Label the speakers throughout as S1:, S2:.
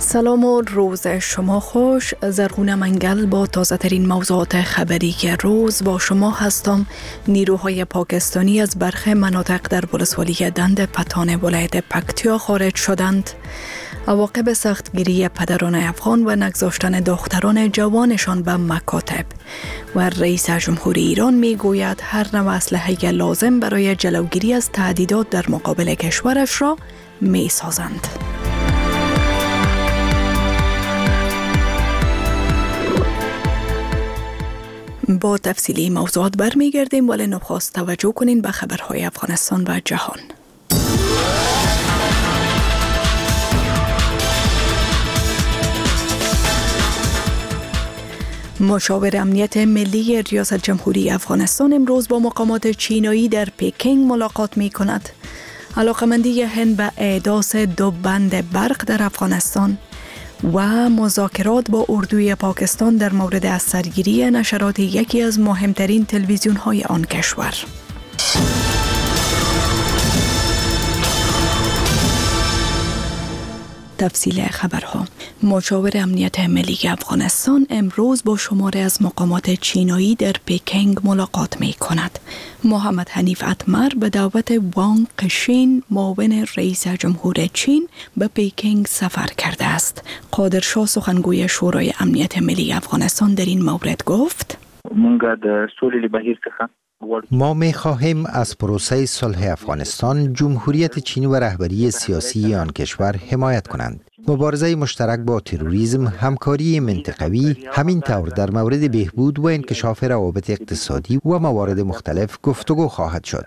S1: سلام و روز شما خوش. زرغونه منگل با تازه ترین موضوعات خبری که روز با شما هستم. نیروهای پاکستانی از برخی مناطق در ولسوالی دند پتان ولایت پکتیا خارج شدند. عواقب سختگیری پدران افغان و نگذاشتن دختران جوانشان به مکاتب. و رئیس جمهوری ایران می گوید هر نوع اسلحه لازم برای جلوگیری از تهدیدات در مقابل کشورش را می سازند. با تفصیلی موضوعات برمیگردیم، ولی نخست توجه کنین به خبرهای افغانستان و جهان. مشاور امنیت ملی ریاست جمهوری افغانستان امروز با مقامات چینایی در پکینگ ملاقات می کند. علاقمندی هند به احداث 2 بند برق در افغانستان و مذاکرات با اردوی پاکستان در مورد از سرگیری نشرات یکی از مهمترین تلویزیون‌های آن کشور. تفصیل خبرها. مشاور امنیت ملی افغانستان امروز با شماری از مقامات چینایی در پکینگ ملاقات می کند. محمد حنیف اتمر به دعوت وانگ قشین معاون رئیس جمهور چین به پکینگ سفر کرده است. قادر شاه سخنگوی شورای امنیت ملی افغانستان در این مورد گفت:
S2: ما می خواهیم از پروسه صلح افغانستان جمهوریت چین و رهبری سیاسی آن کشور حمایت کنند. مبارزه مشترک با تروریسم، همکاری منطقوی، همین طور در مورد بهبود و انکشاف روابط اقتصادی و موارد مختلف گفتگو خواهد شد.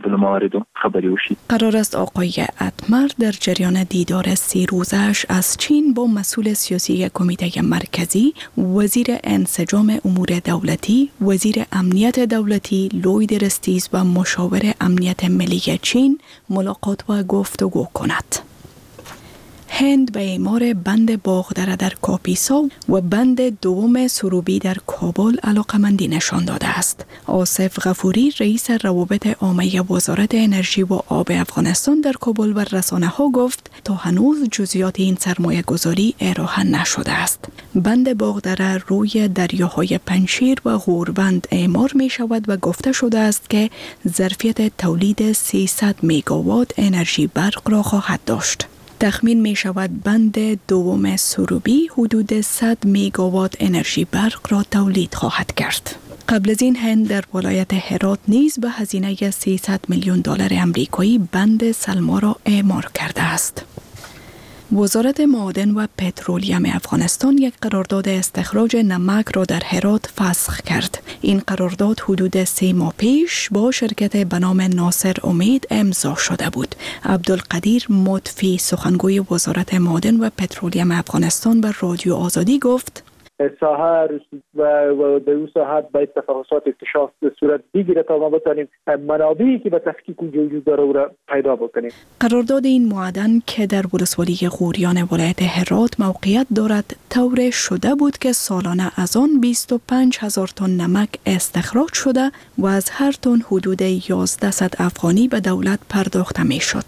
S1: قرار است آقای اتمر در جریان دیدار 3 روزش از چین با مسئول سیاسی کمیته مرکزی، وزیر انسجام امور دولتی، وزیر امنیت دولتی لوید رستیز و مشاور امنیت ملی چین ملاقات و گفتگو کند. هند به اعمار بند باغدره در کاپیسا و بند دوم سروبی در کابل علاقمندی نشان داده است. آصف غفوری رئیس روابط عامه وزارت انرژی و آب افغانستان در کابل و رسانه‌ها گفت تا هنوز جزئیات این سرمایه گذاری ارائه نشده است. بند باغدره روی دریاهای پنجشیر و غوربند اعمار می شود و گفته شده است که ظرفیت تولید 300 مگاوات انرژی برق را خواهد داشت. تخمین می شود بند دوم سروبی حدود 100 مگاوات انرژی برق را تولید خواهد کرد. قبل از این هند در ولایت هرات نیز به هزینه 300 میلیون دلار آمریکایی بند سلما را اعمار کرده است. وزارت معادن و پترولیم افغانستان یک قرارداد استخراج نمک را در هرات فسخ کرد. این قرارداد حدود 3 ماه پیش با شرکت به نام ناصر امید امضا شده بود. عبدالقدیر مطفی سخنگوی وزارت معادن و پترولیم افغانستان به رادیو آزادی گفت:
S3: ساحه و در اون ساحه باید تفاوتات اکتشاف صورت بگیره تا ما بتانیم منابعی که به تفکیک وجود داره او را پیدا بکنیم.
S1: قرارداد این معدن که در ولسوالی غوریان ولایت هرات موقعیت دارد طور شده بود که سالانه از آن 25,000 تن نمک استخراج شده و از هر تن حدود 1100 افغانی به دولت پرداخته می شد.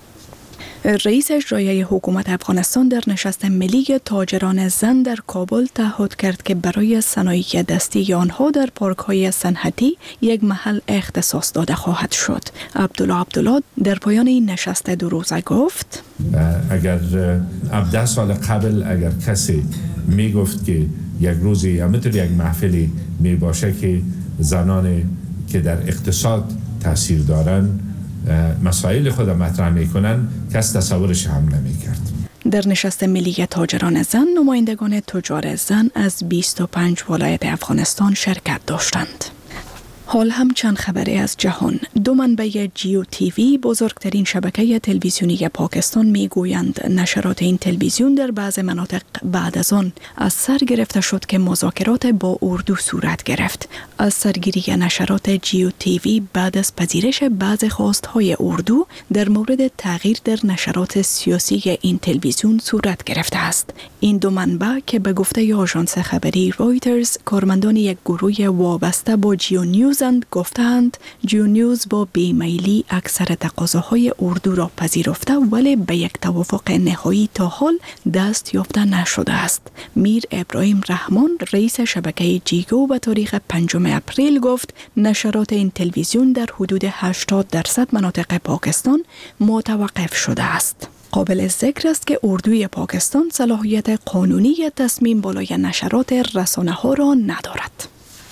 S1: رئیس اجرایی حکومت افغانستان در نشست ملی تاجران زن در کابل تعهد کرد که برای صنایع دستی آنها در پارک‌های صنعتی یک محل اختصاص داده خواهد شد. عبدالله در پایان این نشست 2 روزه گفت:
S4: اگر 10 سال قبل اگر کسی می گفت که یک روزی یا مثل یک محفلی می باشه که زنان که در اقتصاد تاثیر دارن مسائل خود مطرح میکنن، کس تصورش هم نمیکرد.
S1: در نشست ملی تاجران زن نمایندگان تجار زن از 25 ولایت افغانستان شرکت داشتند. حال هم چند خبری از جهان. 2 منبع جیو تیوی بزرگترین شبکه تلویزیونی پاکستان میگویند نشرات این تلویزیون در بعض مناطق بعد از آن از سر گرفته شد که مذاکرات با اردو صورت گرفت. از سرگیری نشرات جیو تیوی بعد از پذیرش بعض خواستهای اردو در مورد تغییر در نشرات سیاسی این تلویزیون صورت گرفته است. این 2 منبع که به گفته آژانس خبری رویترز کارمندان یک گروه وابسته با جیو نیوز هرزند گفتند جیو نیوز با بیمیلی اکثر تقاضاهای اردو را پذیرفته ولی به یک توافق نهایی تا حال دست یافته نشده است. میر ابراهیم رحمان رئیس شبکه جیگو به تاریخ 5 اپریل گفت نشرات این تلویزیون در حدود 80% مناطق پاکستان متوقف شده است. قابل ذکر است که اردوی پاکستان صلاحیت قانونی تصمیم بالای نشرات رسانه‌ها را ندارد.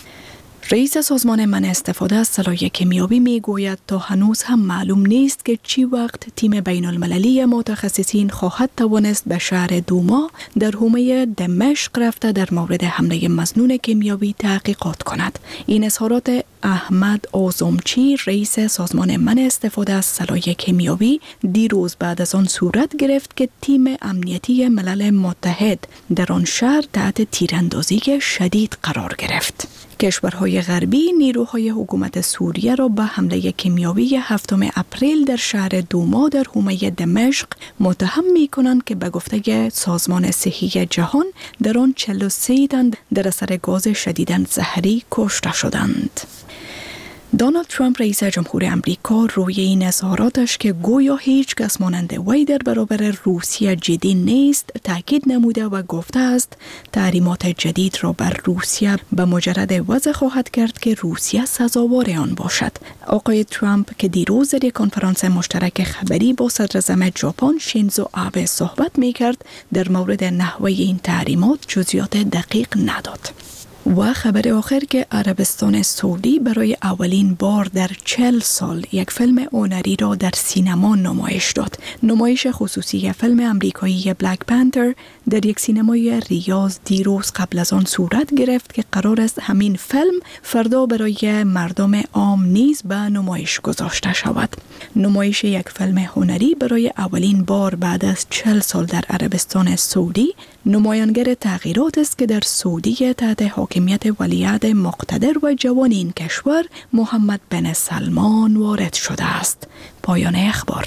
S1: رئیس سازمان منع استفاده از سلاح کیمیایی میگوید تا هنوز هم معلوم نیست که چی وقت تیم بین المللی متخصصین خواهد توانست به شهر دوما در حومه دمشق رفته در مورد حمله مظنون کیمیایی تحقیقات کند. این اظهارات احمد آزمچی رئیس سازمان منع استفاده از سلاح کیمیایی دیروز بعد از آن صورت گرفت که تیم امنیتی ملل متحد در آن شهر تحت تیراندازی شدید قرار گرفت. کشورهای غربی نیروهای حکومت سوریه را به حمله کیمیایی 7 اپریل در شهر دوما در حومه دمشق متهم می‌کنند که به گفته سازمان صحی جهان در آن 43 تن در اثر گاز شدیداً زهری کشته شدند. دونالد ترامپ رئیس جمهور امریکا روی این اظهاراتش که گویا هیچ کس مانند وی در برابر روسیه جدی نیست تاکید نموده و گفته است تحریمات جدید را بر روسیه به مجرد وضع خواهد کرد که روسیه سزاوار آن باشد. آقای ترامپ که دیروز در یک کنفرانس مشترک خبری با صدر اعظم ژاپن شینزو آبه صحبت می‌کرد در مورد نحوه این تحریمات جزئیات دقیق نداد. و خبر آخر که عربستان سعودی برای اولین بار در 40 سال یک فیلم هنری را در سینما نمایش داد. نمایش خصوصی فیلم امریکایی بلک پنتر در یک سینمای ریاض دیروز قبل از آن صورت گرفت که قرار است همین فیلم فردا برای مردم عام نیز به نمایش گذاشته شود. نمایش یک فیلم هنری برای اولین بار بعد از 40 سال در عربستان سعودی نمایانگر تغییرات است که در سعودی تحت حاکمیت ولیعهد مقتدر و جوان این کشور محمد بن سلمان وارد شده است. پایان اخبار.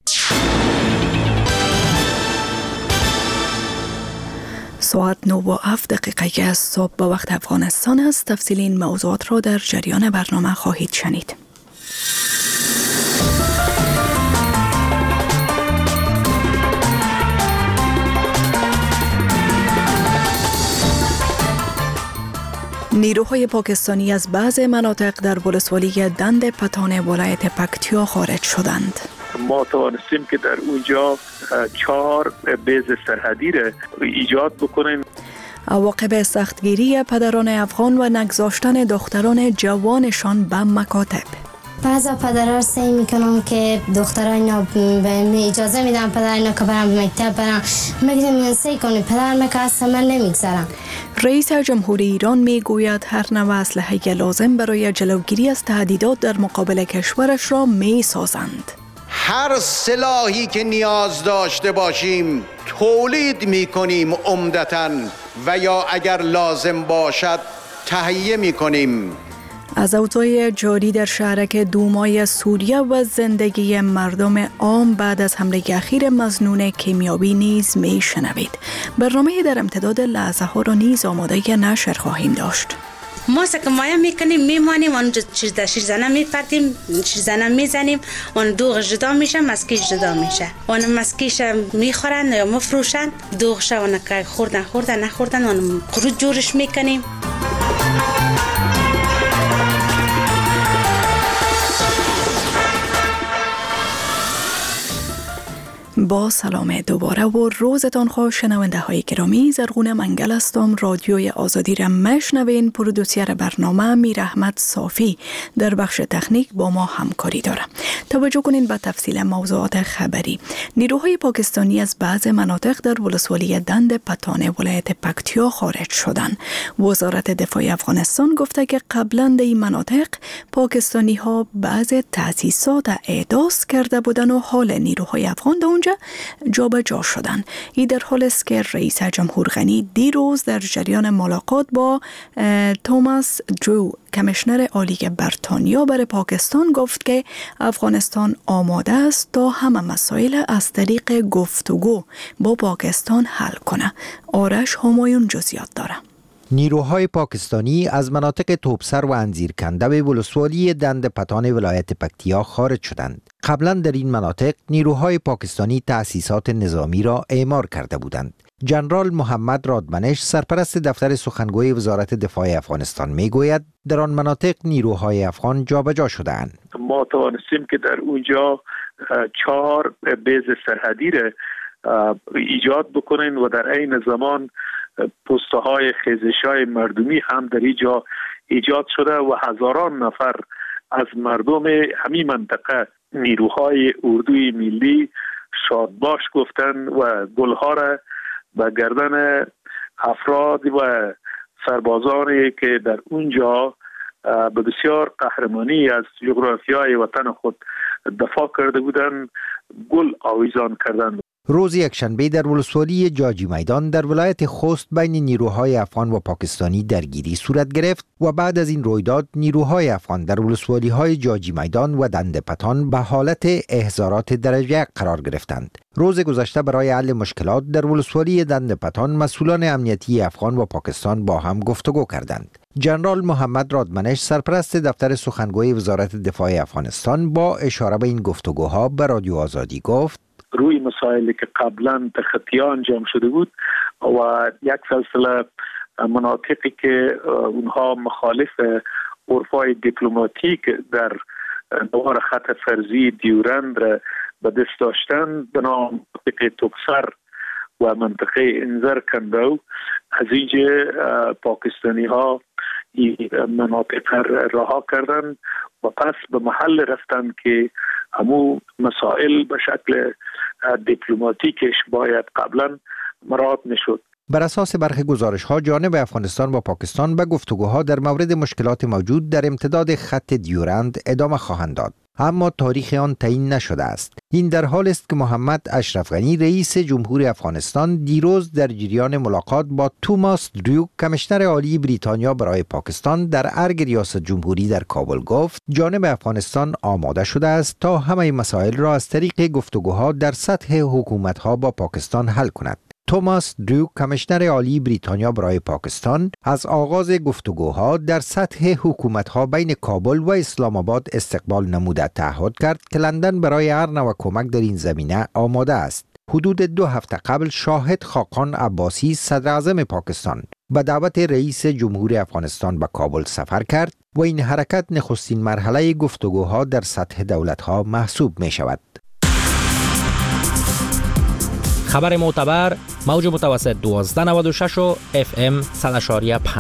S1: ساعت 9:07 از صبح به وقت افغانستان است. تفصیل این موضوعات را در جریان برنامه خواهید شنید. نیروهای پاکستانی از بعض مناطق در ولسوالی دند پتان ولایت پکتیا خارج شدند.
S3: ما توانستیم که در اونجا 4 بیز سرحدی را ایجاد بکنیم.
S1: عواقب سختگیری پدران افغان و نگذاشتن دختران جوانشان به مکاتب.
S5: بعضا پدرها سعی میکنم که دختران اجازه میدم پدران که برم به مکتب برم، میگم سعی کنیم پدرم که اصلا من نمیگذارم.
S1: رئیس جمهور ایران میگوید هر نوع اسلحه لازم برای جلوگیری از تهدیدات در مقابل کشورش را میسازند.
S6: هر سلاحی که نیاز داشته باشیم تولید میکنیم عمدتاً و یا اگر لازم باشد تهیه میکنیم.
S1: از اوضاع جاری در شهرک دومای سوریه و زندگی مردم عام بعد از حمله اخیر مظنون کیمیایی نیز میشنوید. برنامه در امتداد لحظه ها را نیز آماده نشر خواهیم داشت.
S7: ما سکمایه میکنیم، میمانیم، اون شیرزنه میپرتیم، شیرزنه میزنیم، اون دوغ جدا میشه، مسکیش جدا میشه. اون مسکیش میخورن یا مفروشن، دوغش اون که خوردن نخوردن اون قروت جورش میکنیم. با سلام دوباره و روزتان خوش شنونده های گرامی. زرغون منگل هستم. رادیوی آزادی را میشنوین. پرودوسر برنامه میر احمد صافی در بخش تکنیک با ما همکاری داره. توجه کنین به تفصیل موضوعات خبری. نیروهای پاکستانی از بعض مناطق در ولسوالی دند پتان ولایت پکتیا خارج شدند. وزارت دفاع افغانستان گفته که قبلا در این مناطق پاکستانی ها بعض تأسیسات احداث کرده بودند و حال نیروهای افغان در اونجا جابجا شدند. این در حال است که رئیس جمهور غنی دیروز در جریان ملاقات با توماس درو کمیشنر عالی بریتانیا برای پاکستان گفت که افغانستان آماده است تا همه مسائل از طریق گفتگو با پاکستان حل کنه. آرش همایون جزئیات داره.
S2: نیروهای پاکستانی از مناطق توپسر و انزیرکنده به ولسوالی دند پتان ولایت پکتیا خارج شدند. قبلا در این مناطق نیروهای پاکستانی تأسیسات نظامی را اعمار کرده بودند. جنرال محمد رادمنش سرپرست دفتر سخنگوی وزارت دفاع افغانستان میگوید در آن مناطق نیروهای افغان جابجا شده‌اند.
S8: ما توانستیم که در اونجا 4 بیز سرحدی را ایجاد بکنین و در عین زمان پست‌های خیزش‌های مردمی هم در اینجا ایجاد شده و هزاران نفر از مردم همین منطقه نیروهای اردوی ملی شادباش گفتن و گلها را به گردن افراد و سربازانی که در اونجا به بسیار قهرمانی از جغرافیای وطن خود دفاع کرده بودند گل آویزان کردند.
S2: روز یکشنبه در ولسوالی جاجی میدان در ولایت خوست بین نیروهای افغان و پاکستانی درگیری صورت گرفت و بعد از این رویداد نیروهای افغان در ولسوالی‌های جاجی میدان و دند پتان به حالت احضارات درجه 1 قرار گرفتند. روز گذشته برای حل مشکلات در ولسوالی دند پتان مسئولان امنیتی افغان و پاکستان با هم گفتگو کردند. جنرال محمد رادمنش سرپرست دفتر سخنگوی وزارت دفاع افغانستان با اشاره به این گفتگوها به رادیو آزادی گفت
S8: روی مسائلی که قبلا در خطیه انجام شده بود و یک سلسله مناطقی که اونها مخالف عرفای دیپلماتیک در دوار خط فرضی دیورند را به دست داشتن به نام منطقه توپسر و منطقه انزر کندو از اینجا پاکستانی ها این مناطق رها کردن و پس به محل رفتن که همو مسائل به شکل دیپلماتیکش باید قبلا مراعات میشد.
S2: بر اساس برخی گزارش‌ها جانب افغانستان و پاکستان به گفتگوها در مورد مشکلات موجود در امتداد خط دیورند ادامه خواهند داد، اما تاریخ آن تعیین نشده است. این در حال است که محمد اشرف غنی رئیس جمهور افغانستان دیروز در جریان ملاقات با توماس دریوک کمیشنر عالی بریتانیا برای پاکستان در ارگ ریاست جمهوری در کابل گفت جانب افغانستان آماده شده است تا همه مسائل را از طریق گفتگوها در سطح حکومت‌ها با پاکستان حل کند. توماس دریوک کمیشنر عالی بریتانیا برای پاکستان از آغاز گفتگوها در سطح حکومت‌ها بین کابل و اسلام آباد استقبال نموده تعهد کرد که لندن برای هر نوع کمک در این زمینه آماده است. حدود 2 هفته قبل شاهد خاقان عباسی صدر اعظم پاکستان به دعوت رئیس جمهور افغانستان به کابل سفر کرد و این حرکت نخستین مرحله گفتگوها در سطح دولت‌ها محسوب می شود.
S9: خبر معتبر موج متوسط 1296 و FM 100.5.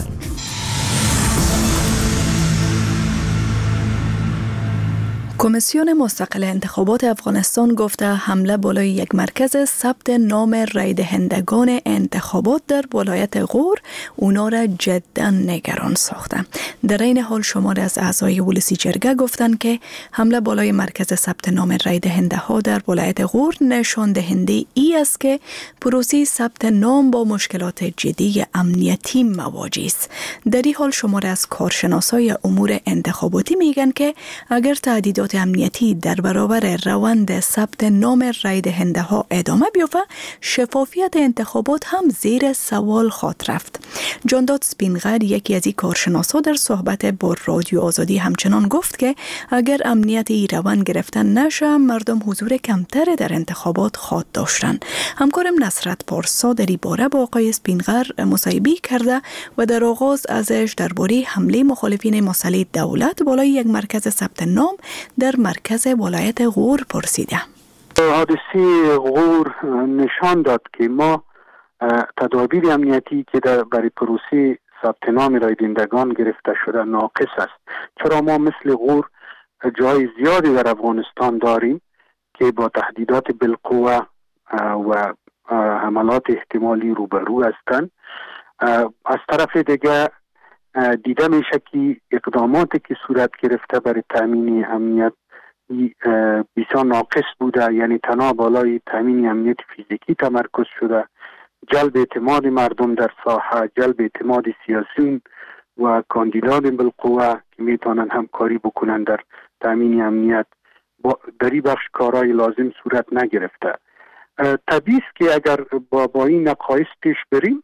S7: کمیسیون مستقل انتخابات افغانستان گفته حمله بالای یک مرکز ثبت نام رای دهندگان انتخابات در ولایت غور اونا را جدا نگران ساخته. در این حال شماری از اعضای ولسی جرگه گفتند که حمله بالای مرکز ثبت نام رای دهنده ها در ولایت غور نشان دهنده ای است که پروسه ثبت نام با مشکلات جدی امنیتی مواجه است. در این حال شماری از کارشناسای امور انتخاباتی میگن که اگر تهدیدات امنیتی در برابر روند ثبت نام رای دهنده ها ادامه بیافته، شفافیت انتخابات هم زیر سوال خواهد رفت. جانداد سپینغر یکی از این کارشناسا در صحبت با رادیو آزادی همچنان گفت که اگر امنیت این روند گرفتن نشه مردم حضور کمتر در انتخابات خواهد داشتن. همکارم نصرت پارسا در این باره با آقای سپینغر مصاحبه کرده و در آغاز ازش درباره حمله مخالفین مسئله دولت بالای یک مرکز ثبت نام در مرکز ولایت غور پرسیده.
S10: حادثه غور نشان داد که ما تدابیر امنیتی که برای پروسه ثبت نام رای دهندگان گرفته شده ناقص است. چرا ما مثل غور جای زیادی در افغانستان داریم که با تهدیدات بالقوه و حملات احتمالی روبرو هستند. از طرف دیگه دیده میشه که اقداماتی که صورت گرفته برای تامین امنیت بسیار ناقص بوده، یعنی تنها بالای تامین امنیت فیزیکی تمرکز شده، جلب اعتماد مردم در ساحه، جلب اعتماد سیاسیون و کاندیدان بالقوه که میتونن همکاری بکنن در تامین امنیت در این بخش کارهای لازم صورت نگرفته. طبیعی است که اگر با این نقایص پیش بریم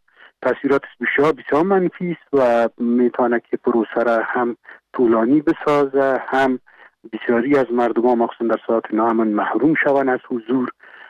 S10: تاثیرات بسیار منفی است و میتونه که پروسه را هم طولانی بسازه، هم بسیاری از مردم مخصوصا در ساعت نام محروم شوند از حضور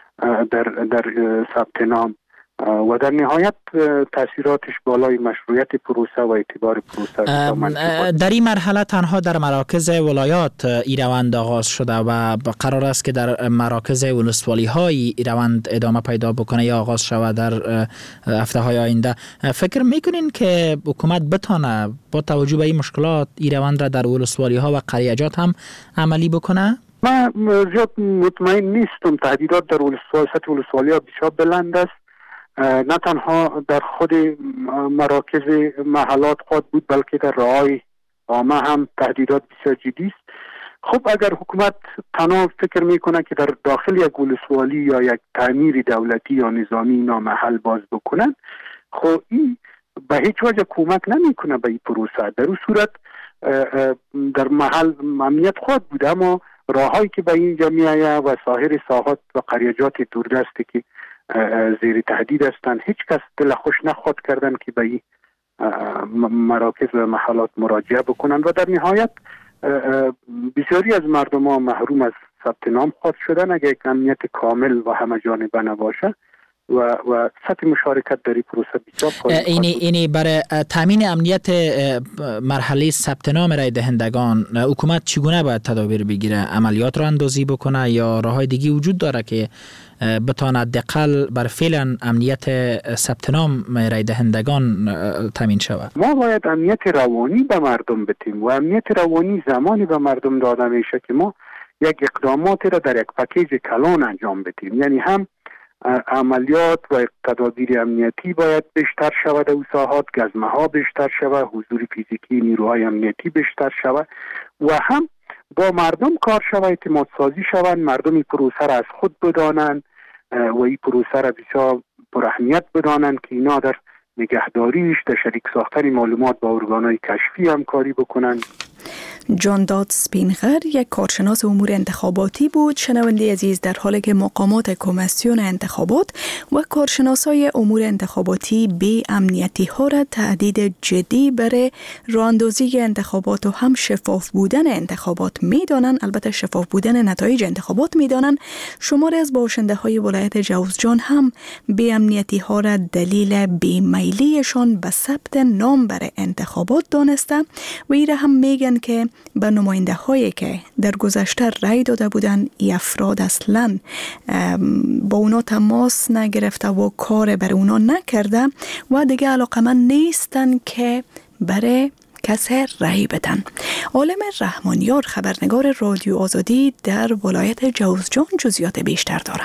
S10: در ثبت نام و در نهایت تاثیراتش بالای مشروعیت پروسه و اعتبار پروسه.
S9: در این مرحله تنها در مراکز ولایات این روند آغاز شده و قرار است که در مراکز ولسوالی های این روند ادامه پیدا بکنه یا آغاز شود در هفته های آینده. فکر میکنین که حکومت بتانه با توجه به این مشکلات این روند را در ولسوالی ها و قریجات هم عملی بکنه؟
S10: من زیاد مطمئن نیستم. تهدیدات در سطح ولسوالی ها بسیار بلند است، نه تنها در خود مراکز محلات خود بود بلکه در راه‌های عامه هم تهدیدات بسیار جدی است. خب اگر حکومت تنها فکر میکنه که در داخل یک ولسوالی یا یک تعمیر دولتی یا نظامی نامحل باز بکنن، خب این به هیچ وجه کمک نمیکنه به این پروسه. در اون صورت در محل امنیت خود بود، اما راههایی که به اینجا میآید و سایر ساحات و قریجات دوردستی که زیر تهدید هستند، هیچ کس دل خوش نخواد کردن که به این مراکز و محلات مراجعه بکنن و در نهایت بسیاری از مردم ها محروم از ثبت نام خواهد شدن اگر یک امنیت کامل و همه جانبه نباشه و سطح مشارکت در این پروسه بسیار پایین.
S9: اینی برای تامین امنیت مرحله ثبت نام رای دهندگان حکومت چگونه باید تدابیر بگیره؟ عملیات را اندازی بکنه یا راههای دیگه وجود داره که بتواند حداقل بر فعلا امنیت ثبت نام رای دهندگان تامین شود؟
S10: ما باید امنیت روانی به مردم بدیم و امنیت روانی زمانی به مردم داده میشه که ما یک اقداماتی را در یک پکیج کلان انجام بدیم، یعنی هم عملیات و تدابیر امنیتی باید بیشتر شود، او ساحات گزمه ها بیشتر شود، حضور فیزیکی نیروهای امنیتی بیشتر شود و هم با مردم کار شود، اعتماد سازی شود، مردم این پروسه را از خود بدانند و این پروسه را بسیار پر اهمیت بدانند که اینا در نگهداریش، در شریک ساختن معلومات با ارگانهای کشفی همکاری بکنند.
S1: جانداد سپینغر یک کارشناس امور انتخاباتی بود. شنونده عزیز، در حالی که مقامات کمیسیون انتخابات و کارشناسای امور انتخاباتی بی امنیتی ها را تهدید جدی برای راه‌اندازی انتخابات و هم شفاف بودن انتخابات میدانند، البته شفاف بودن نتایج انتخابات میدانند، شماری از باشنده های ولایت جوزجان هم بی امنیتی ها را دلیل بیمیلیشان به ثبت نام برای انتخابات دانسته و ایره هم میگن که به نماینده هایی که در گذشته رای داده بودن ای افراد اصلا با اونا تماس نگرفته و کار بر اونا نکرده و دیگه علاقمند نیستن که برای کسی رای بدن. عالم رحمانیار، خبرنگار رادیو آزادی در ولایت جوزجان، جزئیات بیشتر داره.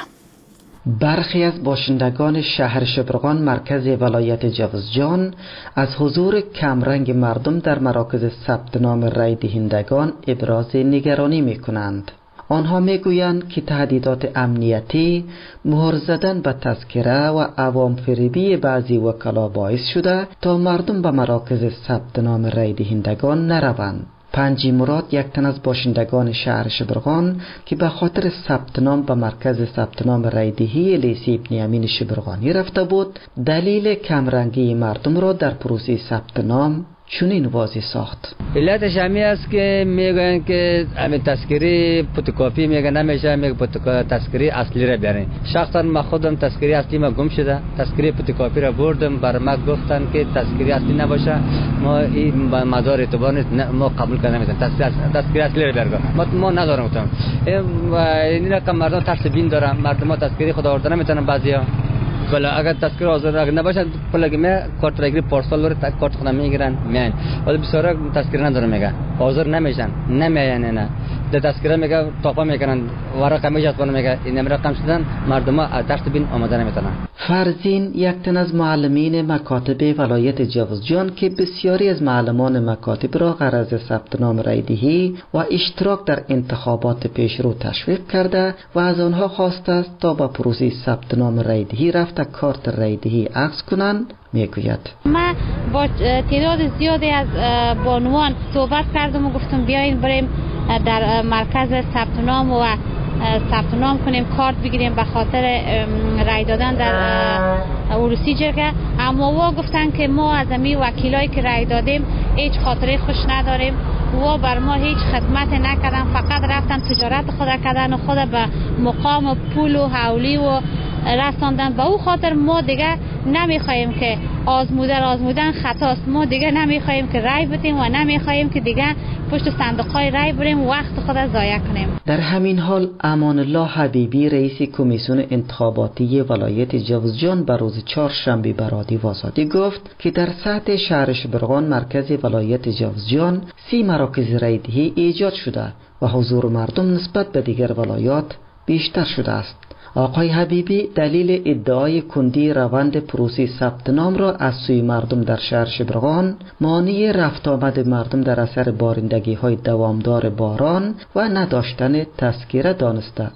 S11: برخی از باشندگان شهر شبرغان مرکز ولایت جوزجان از حضور کمرنگ مردم در مراکز ثبت نام رای دهندگان ابراز نگرانی می کنند. آنها می گویند که تهدیدات امنیتی، مهر زدن به تذکره و عوام فریبی بعضی وکلا باعث شده تا مردم به مراکز ثبت نام رای دهندگان نروند. پنجی مراد، یک تن از باشندگان شهر شبرغان که به خاطر ثبت نام به مرکز ثبت نام رایدهی لیسی ابن امین شبرغانی رفته بود، دلیل کمرنگی مردم را در پروسه ثبت نام چنین واضح ساخت.
S12: علتش همی است که میگن که همین تذکری فتوکپی میگن نمیشه، میگن تذکری اصلی را بیارین. شخصا من خودم تذکری اصلی ما گم شده، تذکری فتوکپی را بردم، بر ما گفتن که تذکری اصلی نباشه، ما این مدار اعتبار ما قبول کنیم، تذکری اصلی را بیارگاه ما ندارم. گفتم این رقم مردم ترس بین دارن، مردم تذکری خدا آورده نمیتونن بعضیا. ولی اگر تذکر حاضر اگر نباشه پلاگی می کارت رگری پارسال داره کارت خودم میگیرن میان، ولی بسیارا تذکر نداره میگه حاضر نمیشن نمیان، نه ده تذکر میگه توپا میکنن ورق میجات کنه میگه این رقم شدن مردم ها ترس بین آماده نمیتونن.
S11: فرزین، یک تن از معلمین مکاتب ولایت جوزجان که بسیاری از معلمان مکاتب را غرض ثبت نام رایدهی و اشتراک در انتخابات پیشرو تشویق کرده و از آنها خواسته است تا با پروسه ثبت نام رایدهی رفته کارت رایدهی عکس کنند، میگوید.
S13: ما با تعداد زیادی از بانوان صحبت کردم و گفتم بیاین بریم در مرکز ثبت نام و ثبت نام کنیم، کارت بگیریم به خاطر رای دادن در عروسی جرگه. اما گفتن که ما از امی وکیلایی که رای دادیم هیچ خاطره خوش نداریم و بر ما هیچ خدمت نکردن، فقط رفتن تجارت خود کردن و خود به مقام پول و حولی و رساندن. به او خاطر ما دیگه نمیخوایم که آزمودن خطاست، ما دیگه نمیخوایم که رای بدیم و نمیخوایم که دیگه پشت صندوق‌های رای بریم و وقت خود ضایع کنیم.
S11: در همین حال امان الله حبیبی رئیس کمیسیون انتخاباتی ولایت جوزجان به روز چهارشنبه به رادیو آزادی گفت که در سطح شهر شبرغان مرکز ولایت جوزجان 30 مراکز رایدهی ایجاد شده و حضور مردم نسبت به دیگر ولایات بیشتر شده است. آقای حبیبی دلیل ادعای کندی روند پروسه ثبت نام را از سوی مردم در شهر شبرغان مانع رفت آمد مردم در اثر بارندگی های دوامدار باران و نداشتن تذکره دانسته.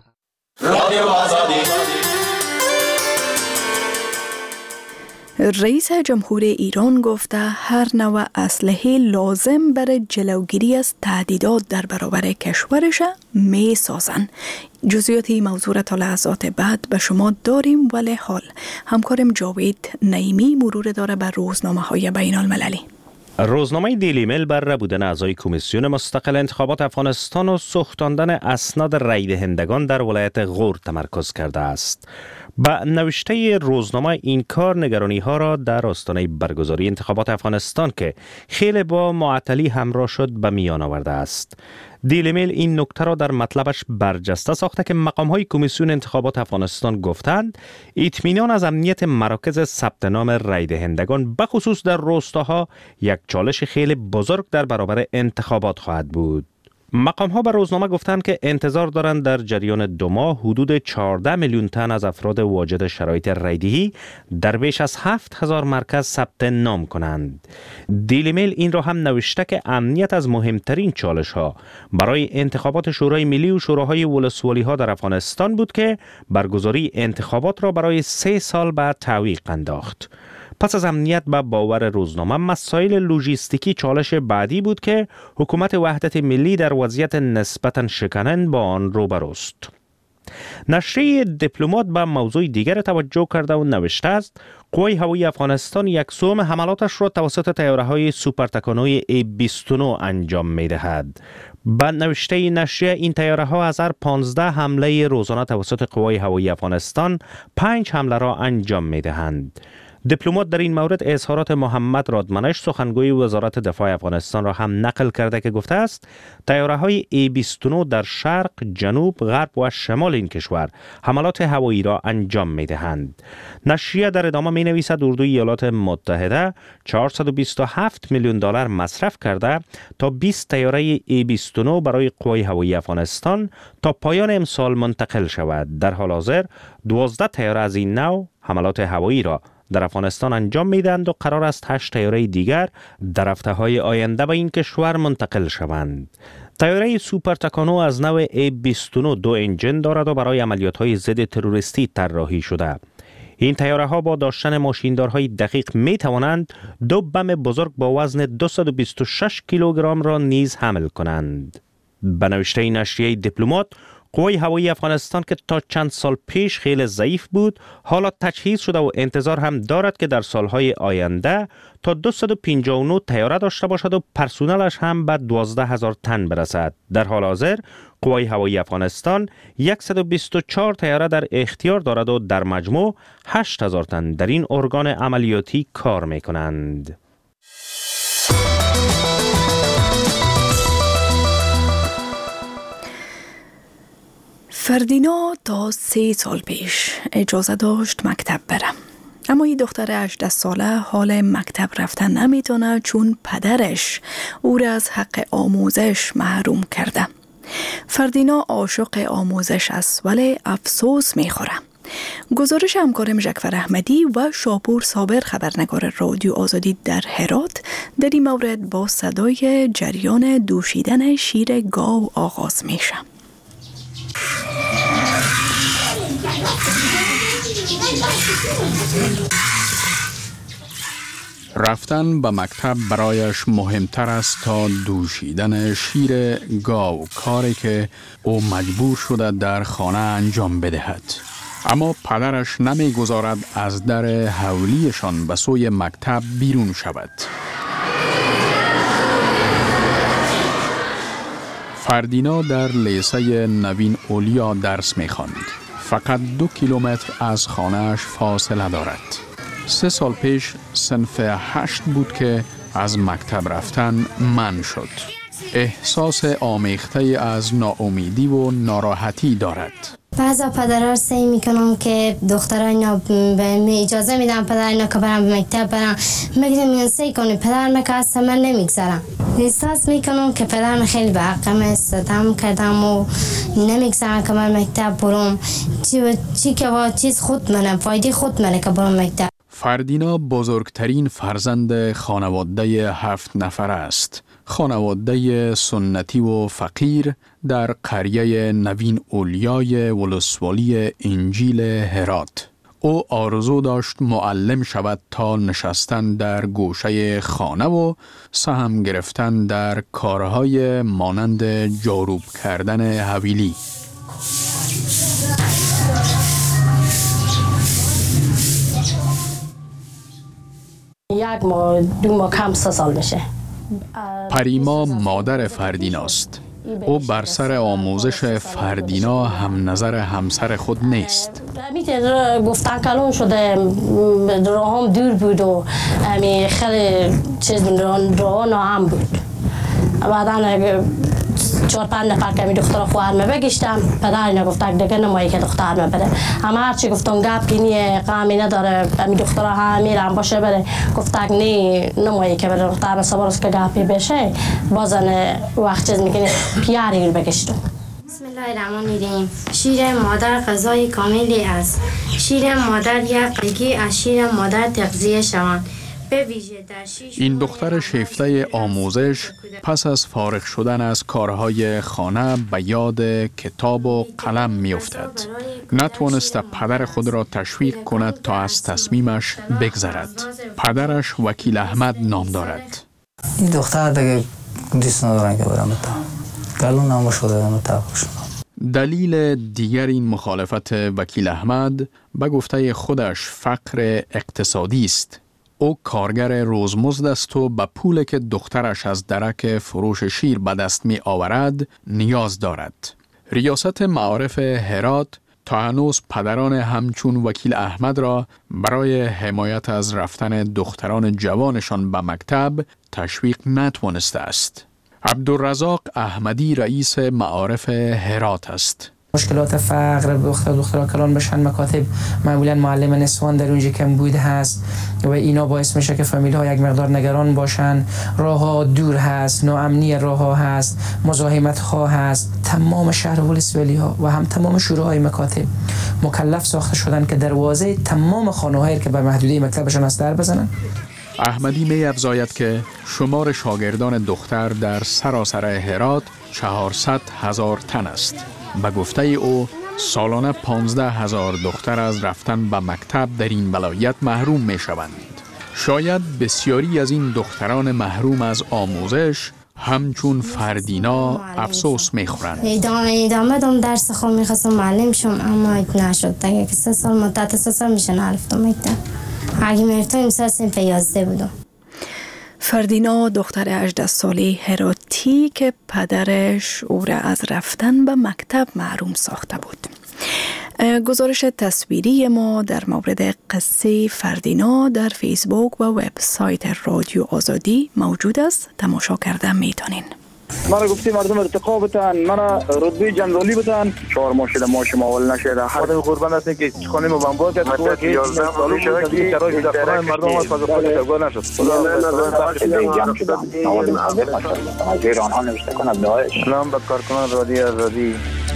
S7: رئیس جمهور ایران گفته هر نوع اسلحه لازم برای جلوگیری از تهدیدات در برابر کشورش می سازن. جزئیاتی موضوع را تا لحظات بعد به شما داریم، ولی حال همکارم جاوید نعیمی مرور داره بر روزنامه های بین المللی.
S14: روزنامه دیلی میل بر ربودن اعضای کمیسیون مستقل انتخابات افغانستان و سوختاندن اسناد رای دهندگان در ولایت غور تمرکز کرده است. با نوشته روزنامه این کار نگرانی ها را در آستانه برگزاری انتخابات افغانستان که خیلی با معطلی همراه شد به میان آورده است. دیلی میل این نکته را در مطلبش برجسته ساخته که مقام های کمیسیون انتخابات افغانستان گفتند اطمینان از امنیت مراکز ثبت نام رای دهندگان به خصوص در روستاها یک چالش خیلی بزرگ در برابر انتخابات خواهد بود. مقام ها به روزنامه گفتند که انتظار دارند در جریان 2 ماه حدود 14 میلیون تن از افراد واجد شرایط رایدهی در بیش از 7000 مرکز ثبت نام کنند. دیلی میل این را هم نوشته که امنیت از مهمترین چالش ها برای انتخابات شورای ملی و شوراهای ولسوالی ها در افغانستان بود که برگزاری انتخابات را برای 3 سال بعد تعویق انداخت. پس از امنیت به باور روزنامه مسائل لوجستیکی چالش بعدی بود که حکومت وحدت ملی در وضعیت نسبتاً شکننده با آن روبروست. نشریه دیپلمات به موضوع دیگر توجه کرده و نوشته است قوای هوایی افغانستان یک سوم حملاتش را توسط طیاره‌های سوپر تکانوی A-29 انجام می‌دهد. با نوشته نشریه این طیاره‌ها از هر 15 حمله روزانه توسط قوای هوایی افغانستان 5 حمله را انجام می‌دهند. دیپلمات در این مورد اظهارات محمد رادمنش سخنگوی وزارت دفاع افغانستان را هم نقل کرده که گفته است طیاره‌های A-29 در شرق، جنوب، غرب و شمال این کشور حملات هوایی را انجام می‌دهند. نشریه در ادامه می‌نویسد اردوی ایالات متحده 427 میلیون دلار مصرف کرده تا 20 طیاره A-29 برای قوای هوایی افغانستان تا پایان امسال منتقل شود. در حال حاضر 12 طیاره از این نوع حملات هوایی را در افغانستان انجام میدهند و قرار است 8 طیاره دیگر در هفته‌های آینده به این کشور منتقل شوند. طیاره سوپر تکانو از نوع A-29 2 انجن دارد و برای عملیات‌های ضد تروریستی طراحی شده. این طیاره ها با داشتن ماشیندارهای دقیق می توانند 2 بم بزرگ با وزن 226 کیلوگرم را نیز حمل کنند. به نوشته نشریه دیپلمات قوای هوایی افغانستان که تا چند سال پیش خیلی ضعیف بود حالا تجهیز شده و انتظار هم دارد که در سالهای آینده تا 259 طیاره داشته باشد و پرسنلش هم به 12000 تن برسد. در حال حاضر قوای هوایی افغانستان 124 طیاره در اختیار دارد و در مجموع 8000 تن در این ارگان عملیاتی کار می کنند.
S7: فردینا تا 3 سال پیش اجازه داشت مکتب بره، اما این دختر 18 ساله حال مکتب رفتن نمیتونه چون پدرش او را از حق آموزش محروم کرده. فردینا عاشق آموزش است ولی افسوس میخوره. گزارش همکارم جعفر احمدی و شاپور صابر خبرنگار رادیو آزادی در هرات در این مورد با صدای جریان دوشیدن شیر گاو آغاز میشه.
S15: رفتن به مکتب برایش مهمتر است تا دوشیدن شیر گاو، کاری که او مجبور شده در خانه انجام بدهد. اما پدرش نمیگذارد از در حولیشان به سوی مکتب بیرون شود. فردینا در لیسه نوین اولیا درس می‌خواند. فقط 2 کیلومتر از خانه‌اش فاصله دارد. 3 سال پیش صنف 8 بود که از مکتب رفتن منع شد. احساس آمیخته از ناامیدی و ناراحتی دارد.
S5: بعضا پدرها سعی میکنم که دخترها اینا به اجازه میدم پدر اینا که برم به مکتب برم. میگم سعی کنی پدر مکه از من نمیگذارم. احساس میکنم که پدرم خیلی به حقم ستم کردم و نمیگذارم که من مکتب برم. چی که با چیز خود منم فایده خود منه که برم مکتب.
S15: فردینا بزرگترین فرزند خانواده 7 نفر است. خانواده سنتی و فقیر در قریه نوین اولیای ولسوالی انجیل هرات. او آرزو داشت معلم شود تا نشستن در گوشه خانه و سهم گرفتن در کارهای مانند جاروب کردن حویلی.
S16: یک ماه 2 ماه کم 3 سال میشه.
S15: پریما مادر فردیناست. او بر سر آموزش فردینا هم نظر همسر خود نیست.
S16: میتونه گفتن کلون شده، راه هم دور بود و خیلی چیز راه ناهم بود. بعدا 4-5 نفر که می دختر خواهر می بگشتم، پدر اینا گفتن دیگه نمایی که دختر می بره. اما هرچی گفتم گپ که نیه قامی نداره، می دختر ها میرم باشه بره، گفتن نه نمایی که بره دختر مثلا برست که گپی بشه بازن وقت چیز میکنه پیاری رو بگشتم.
S5: بسم الله الرحمن الرحیم. شیر مادر غذای کاملی است. شیر مادر یک قیگی از شیر مادر تغذیه شوند.
S15: این دختر شیفته آموزش پس از فارغ شدن از کارهای خانه به یاد کتاب و قلم می افتد. نتوانست پدر خود را تشویق کند تا از تصمیمش بگذرد. پدرش وکیل احمد نام دارد.
S17: این دختر دیگه دوست ندارن که برم تا گلون نامو شده تا
S15: دلیل دیگر این مخالفت وکیل احمد به گفته خودش فقر اقتصادی است. او کارگر روزمزد است و به پولی که دخترش از درک فروش شیر به دست می آورد نیاز دارد. ریاست معارف هرات تا هنوز پدران همچون وکیل احمد را برای حمایت از رفتن دختران جوانشان به مکتب تشویق نتوانسته است. عبدالرزاق احمدی رئیس معارف هرات است.
S18: مشکلات فقر دخترها کلان بشن، مکاتب معمولا معلم نسوان در اونجا کم بود هست و اینا باعث میشه که فامیل ها یک مقدار نگران باشن. راه ها دور هست، ناامنی راه ها هست، مزاحمت ها هست. تمام شهر ولسوالی ها و هم تمام شوراهای مکاتب مکلف ساخته شدن که دروازه تمام خانه‌هایی که به محدوده مکتبشان است در بزنن.
S15: احمدی می افزاید که شمار شاگردان دختر در سراسر هرات 400,000 تن است. به گفته او سالانه 15,000 دختر از رفتن به مکتب در این ولایت محروم می شوند. شاید بسیاری از این دختران محروم از آموزش همچون فردینا افسوس می خورند.
S5: ادامه درس خود می خواستم معلم شم اما نشد. دیگه که 3 سال مدت 3 سال میشه نرفتم مکتب. اگه میرفتم امسال صنف 11 بودم.
S1: فردینا دختر 18 ساله هراتی که پدرش او را از رفتن به مکتب محروم ساخته بود. گزارش تصویری ما در مورد قصه فردینا در فیسبوک و وبسایت رادیو آزادی موجود است. تماشا کرده میتونین.
S3: مرا گفتی مردم ارتقا بتن، مرا رتبه جنرالی بتن. 4 ماه شده ماشم اول نشده. خودم قربان هستم که خانه ما بمبار کرد. تو که 11 سال شده که شرایط در خانه مردم از خود افغان نشد. از ایران ها نوشته کنم داعش. سلام به کارکنان رادیو آزادی.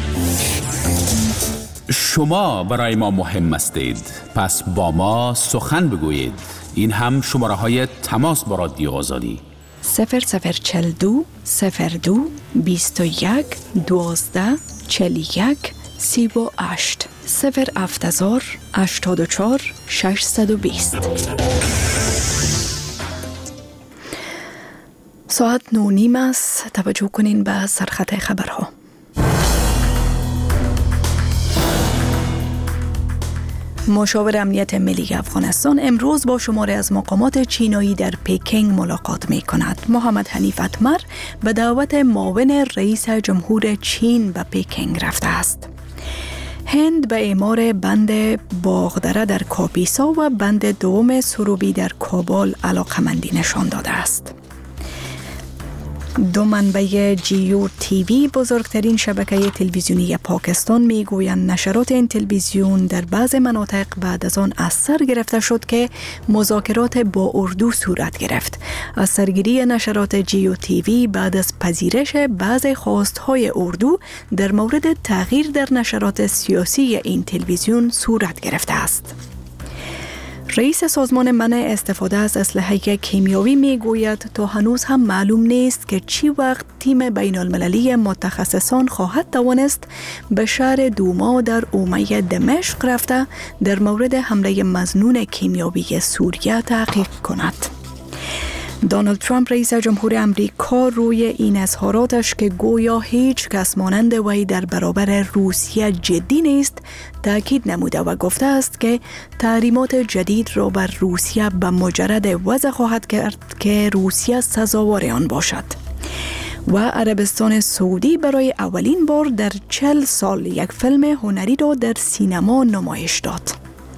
S19: شما برای ما مهم هستید، پس با ما سخن بگویید. این هم شماره های تماس با رادیو آزادی
S1: 0042 02 21 12 41 38 070 84 620.
S7: ساعت 9:30 است. توجه کنین به سرخط خبرها. مشاور امنیت ملی افغانستان امروز با شماری از مقامات چینایی در پکینگ ملاقات می کند. محمد حنیف اتمر به دعوت معاون رئیس جمهور چین به پکینگ رفته است. هند به اعمار بند باغدره در کاپیسا و بند دوم سروبی در کابل علاقمندی نشان داده است. دو منبع جیو تیوی بزرگترین شبکه تلویزیونی پاکستان میگویند نشرات این تلویزیون در بعض مناطق بعد از آن از سر گرفته شد که مذاکرات با اردو صورت گرفت. از سرگیری نشرات جیو تیوی بعد از پذیرش بعض خواستهای اردو در مورد تغییر در نشرات سیاسی این تلویزیون صورت گرفته است. رئیس سازمان منع استفاده از اسلحه کیمیایی میگوید تا هنوز هم معلوم نیست که چی وقت تیم بین المللی متخصصان خواهد توانست به شهر دوما در اومه دمشق رفته در مورد حمله مظنون کیمیایی سوریه تحقیق کند. دونالد ترامپ رئیس جمهور امریکا روی این اظهاراتش که گویا هیچ کس مانند وی در برابر روسیه جدی نیست تاکید نموده و گفته است که تحریمات جدید را بر روسیه به مجرد وضع خواهد کرد که روسیه سزاوار آن باشد. و عربستان سعودی برای اولین بار در 40 سال یک فیلم هنری را در سینما نمایش داد.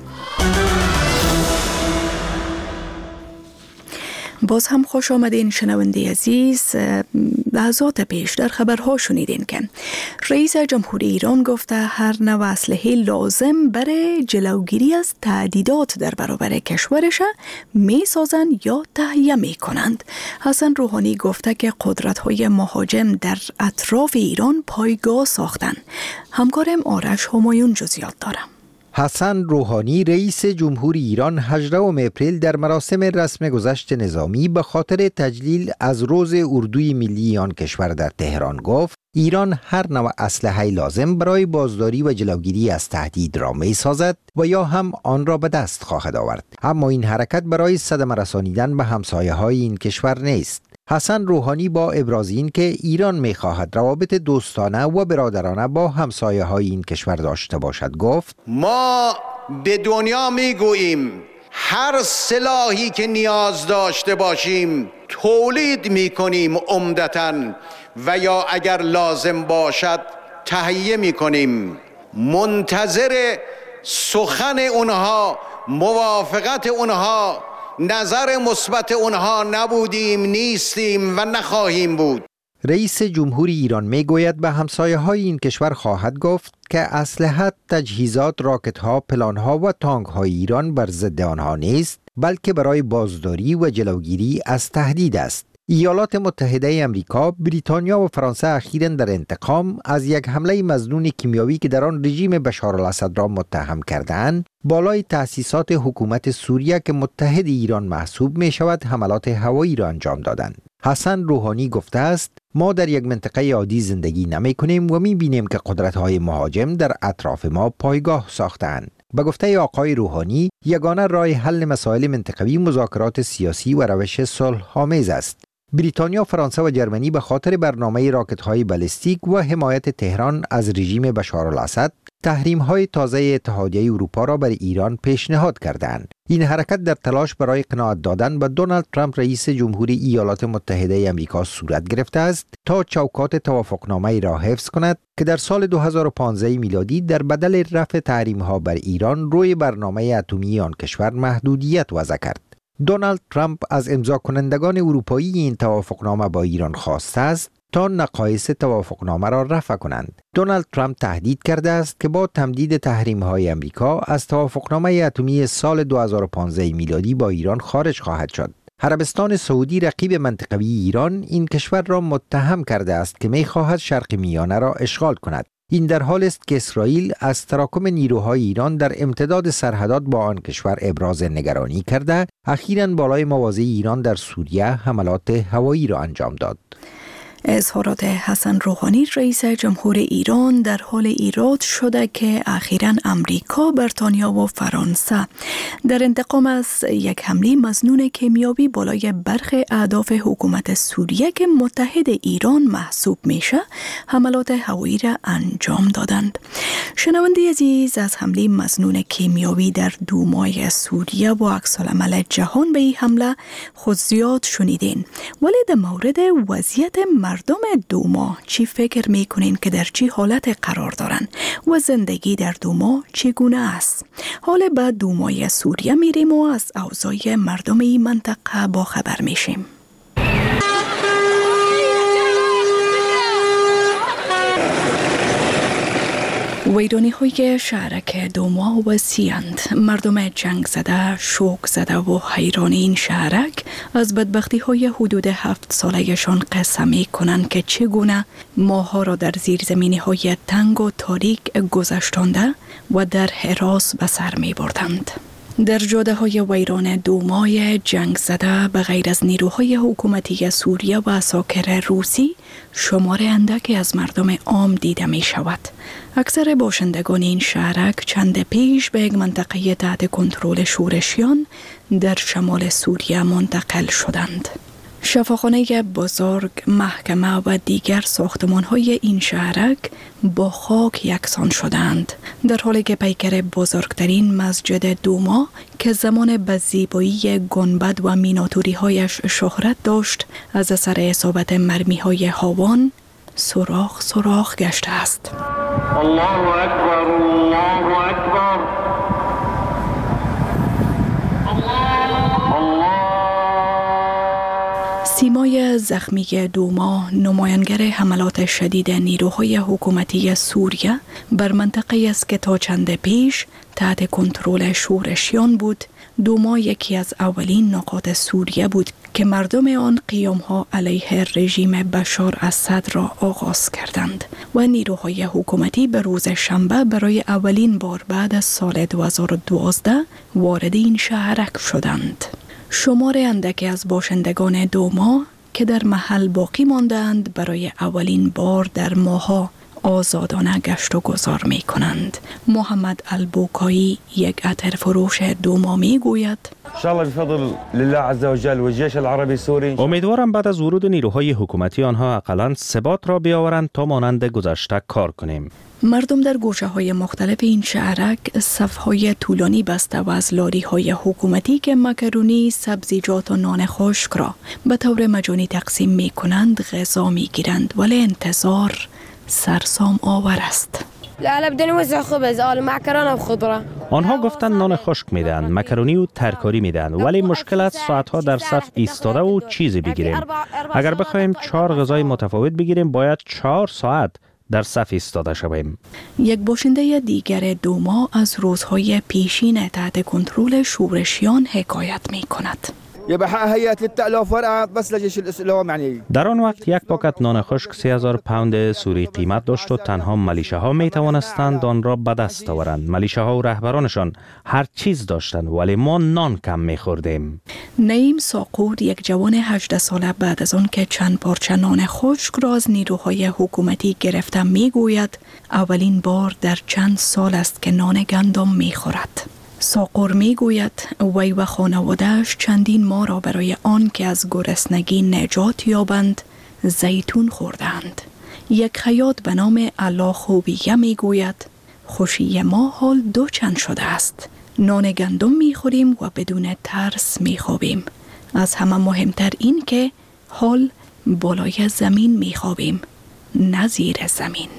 S7: باز هم خوش آمدین شنونده عزیز. لحظات پیش در خبرها شنیدین که رئیس جمهور ایران گفته هر نوع اسلحه لازم برای جلوگیری از تهدیدات در برابر کشورش می سازند یا تهیه می کنند. حسن روحانی گفته که قدرت‌های مهاجم در اطراف ایران پایگاه ساختند. همکارم آرش همایون جزئیات دارم.
S2: حسن روحانی رئیس جمهور ایران 18 اپریل در مراسم رسم گذشت نظامی به خاطر تجلیل از روز اردوی ملی آن کشور در تهران گفت ایران هر نوع اسلحه لازم برای بازداری و جلوگیری از تهدید را می سازد و یا هم آن را به دست خواهد آورد. اما این حرکت برای صدمه رسانیدن به همسایه های این کشور نیست. حسن روحانی با ابراز این که ایران می‌خواهد روابط دوستانه و برادرانه با همسایه‌های این کشور داشته باشد گفت
S6: ما به دنیا میگوییم هر سلاحی که نیاز داشته باشیم تولید می‌کنیم عمدتاً و یا اگر لازم باشد تهیه می‌کنیم. منتظر سخن اونها، موافقت اونها، نظر مثبت اونها نبودیم، نیستیم و نخواهیم بود.
S2: رئیس جمهور ایران میگوید به همسایه‌های این کشور خواهد گفت که اسلحه، تجهیزات، راکت‌ها، پلان‌ها و تانک‌های ایران بر ضد آنها نیست، بلکه برای بازداری و جلوگیری از تهدید است. ایالات متحده امریکا، بریتانیا و فرانسه اخیراً در انتقام از یک حمله مظنون کیمیایی که در آن رژیم بشارالاسد را متهم کردند، بالای تأسیسات حکومت سوریه که متحد ایران محسوب می شود حملات هوایی را انجام دادند. حسن روحانی گفته است ما در یک منطقه عادی زندگی نمی کنیم و می بینیم که قدرت‌های مهاجم در اطراف ما پایگاه ساختند. به گفته آقای روحانی یگانه راه حل مسائل منطقوی مذاکرات سیاسی و روش صلح‌آمیز است. بریتانیا، فرانسه و جرمنی به خاطر برنامه راکت‌های بالستیک و حمایت تهران از رژیم بشارالاسد تحریم‌های تازه اتحادیه اروپا را بر ایران پیشنهاد کردند. این حرکت در تلاش برای قناعت دادن به دونالد ترامپ رئیس جمهور ایالات متحده آمریکا صورت گرفته است تا چوکات توافقنامه را حفظ کند که در سال 2015 میلادی در بدل رفع تحریم‌ها بر ایران روی برنامه اتمی آن کشور محدودیت وضع کرد. دونالد ترامپ از امضا کنندگان اروپایی این توافقنامه با ایران خواسته است تا نقایص توافقنامه را رفع کنند. دونالد ترامپ تهدید کرده است که با تمدید تحریم‌های امریکا از توافقنامه اتمی سال 2015 میلادی با ایران خارج خواهد شد. عربستان سعودی رقیب منطقوی ایران این کشور را متهم کرده است که می‌خواهد شرق میانه را اشغال کند. این در حال است که اسرائیل از تراکم نیروهای ایران در امتداد سرحدات با آن کشور ابراز نگرانی کرده، اخیراً بالای مواضع ایران در سوریه حملات هوایی را انجام داد.
S7: اظهارات حسن روحانی رئیس جمهور ایران در حال ایراد شده که اخیراً امریکا، بریتانیا و فرانسه در انتقام از یک حمله مظنون کیمیایی بالای برخی اهداف حکومت سوریه که متحد ایران محسوب میشه حملات هوایی را انجام دادند. شنونده عزیز، از حمله مظنون کیمیایی در دومای سوریه و عکس‌العمل جهان به این حمله خود زیاد شنیدین، ولی در مورد وضعیت مردم دوما چی فکر میکنین که در چی حالت قرار دارن و زندگی در دوما چگونه است؟ حال به دومای سوریه میریم و از اوضاع مردم این منطقه با خبر میشیم. ویرانی های شهرک دوما وسیعند. مردم جنگ زده، شوک زده و حیران این شهرک از بدبختی های حدود 7 سالهشان قصه می کنند که چگونه ماها را در زیرزمینی های تنگ و تاریک گذشتانده و در هراس به سر می بردند. در جاده های ویران دومای جنگ زده به غیر از نیروهای حکومتی سوریه و عساکر روسی شمار اندکی از مردم عام دیده می شود. اکثر باشندگان این شهرک چند پیش به یک منطقه تحت کنترل شورشیان در شمال سوریه منتقل شدند. شفاخانه بزرگ، محکمه و دیگر ساختمان‌های این شهرک با خاک یکسان شدند، در حالی که پیکر بزرگترین مسجد دوما که زمان به زیبایی گنبد و میناتوری‌هایش شهرت داشت از اثر اصابت مرمی‌های هاوان سوراخ گشته است. الله اکبر، الله اکبر. سیمای زخمی دوما نمایانگر حملات شدید نیروهای حکومتی سوریه بر منطقه است که تا چند پیش تحت کنترل شورشیان بود. دوما یکی از اولین نقاط سوریه بود که مردم آن قیام‌ها علیه رژیم بشار اسد را آغاز کردند و نیروهای حکومتی به روز شنبه برای اولین بار بعد از سال 2012 وارد این شهرک شدند. شمار اندکی از باشندگان دوما که در محل باقی ماندند برای اولین بار در ماها آزادانه گشت و گذار می کنند. محمد البوکایی، یک عطر فروش دوما می گوید
S14: امیدوارم بعد از ورود نیروهای حکومتی آنها حداقل ثبات را بیاورند تا مانند گذشته کار کنیم.
S7: مردم در گوشه های مختلف این شهرک صفهای طولانی بسته و از لاری های حکومتی که مکرونی، سبزیجات و نان خشک را به طور مجانی تقسیم می کنند غذا می گیرند، ولی انتظار سرسام آور است.
S14: آنها گفتند نان خشک میدن، مکرونی و ترکاری میدن، ولی مشکل است ساعتها در صف ایستاده و چیزی بگیریم. اگر بخوایم 4 غذای متفاوت بگیریم باید 4 ساعت در صف ایستاده شویم.
S7: یک باشنده دیگر دوما از روزهای پیشین تحت کنترل شورشیان حکایت می کند.
S14: در آن وقت یک پاکت نان خشک 3000 پوند سوری قیمت داشت و تنها ملیشه ها می توانستند آن را به دست آورند. ملیشه ها و رهبرانشان هر چیز داشتند ولی ما نان کم می خوردیم.
S7: نعیم ساقور، یک جوان 18 ساله بعد از آن که چند پارچه نان خشک را از نیروهای حکومتی گرفته می گوید اولین بار در چند سال است که نان گندم می خورد. ساقور می گوید وی و خانواده‌اش چندین ماه را برای آن که از گرسنگی نجات یابند زیتون خوردند. یک خیاط به نام الله خوبیه می گوید خوشی ما حال 2 چند شده است. نان گندم می خوریم و بدون ترس می خوابیم. از همه مهمتر این که حال بالای زمین می خوابیم، نه زیر زمین.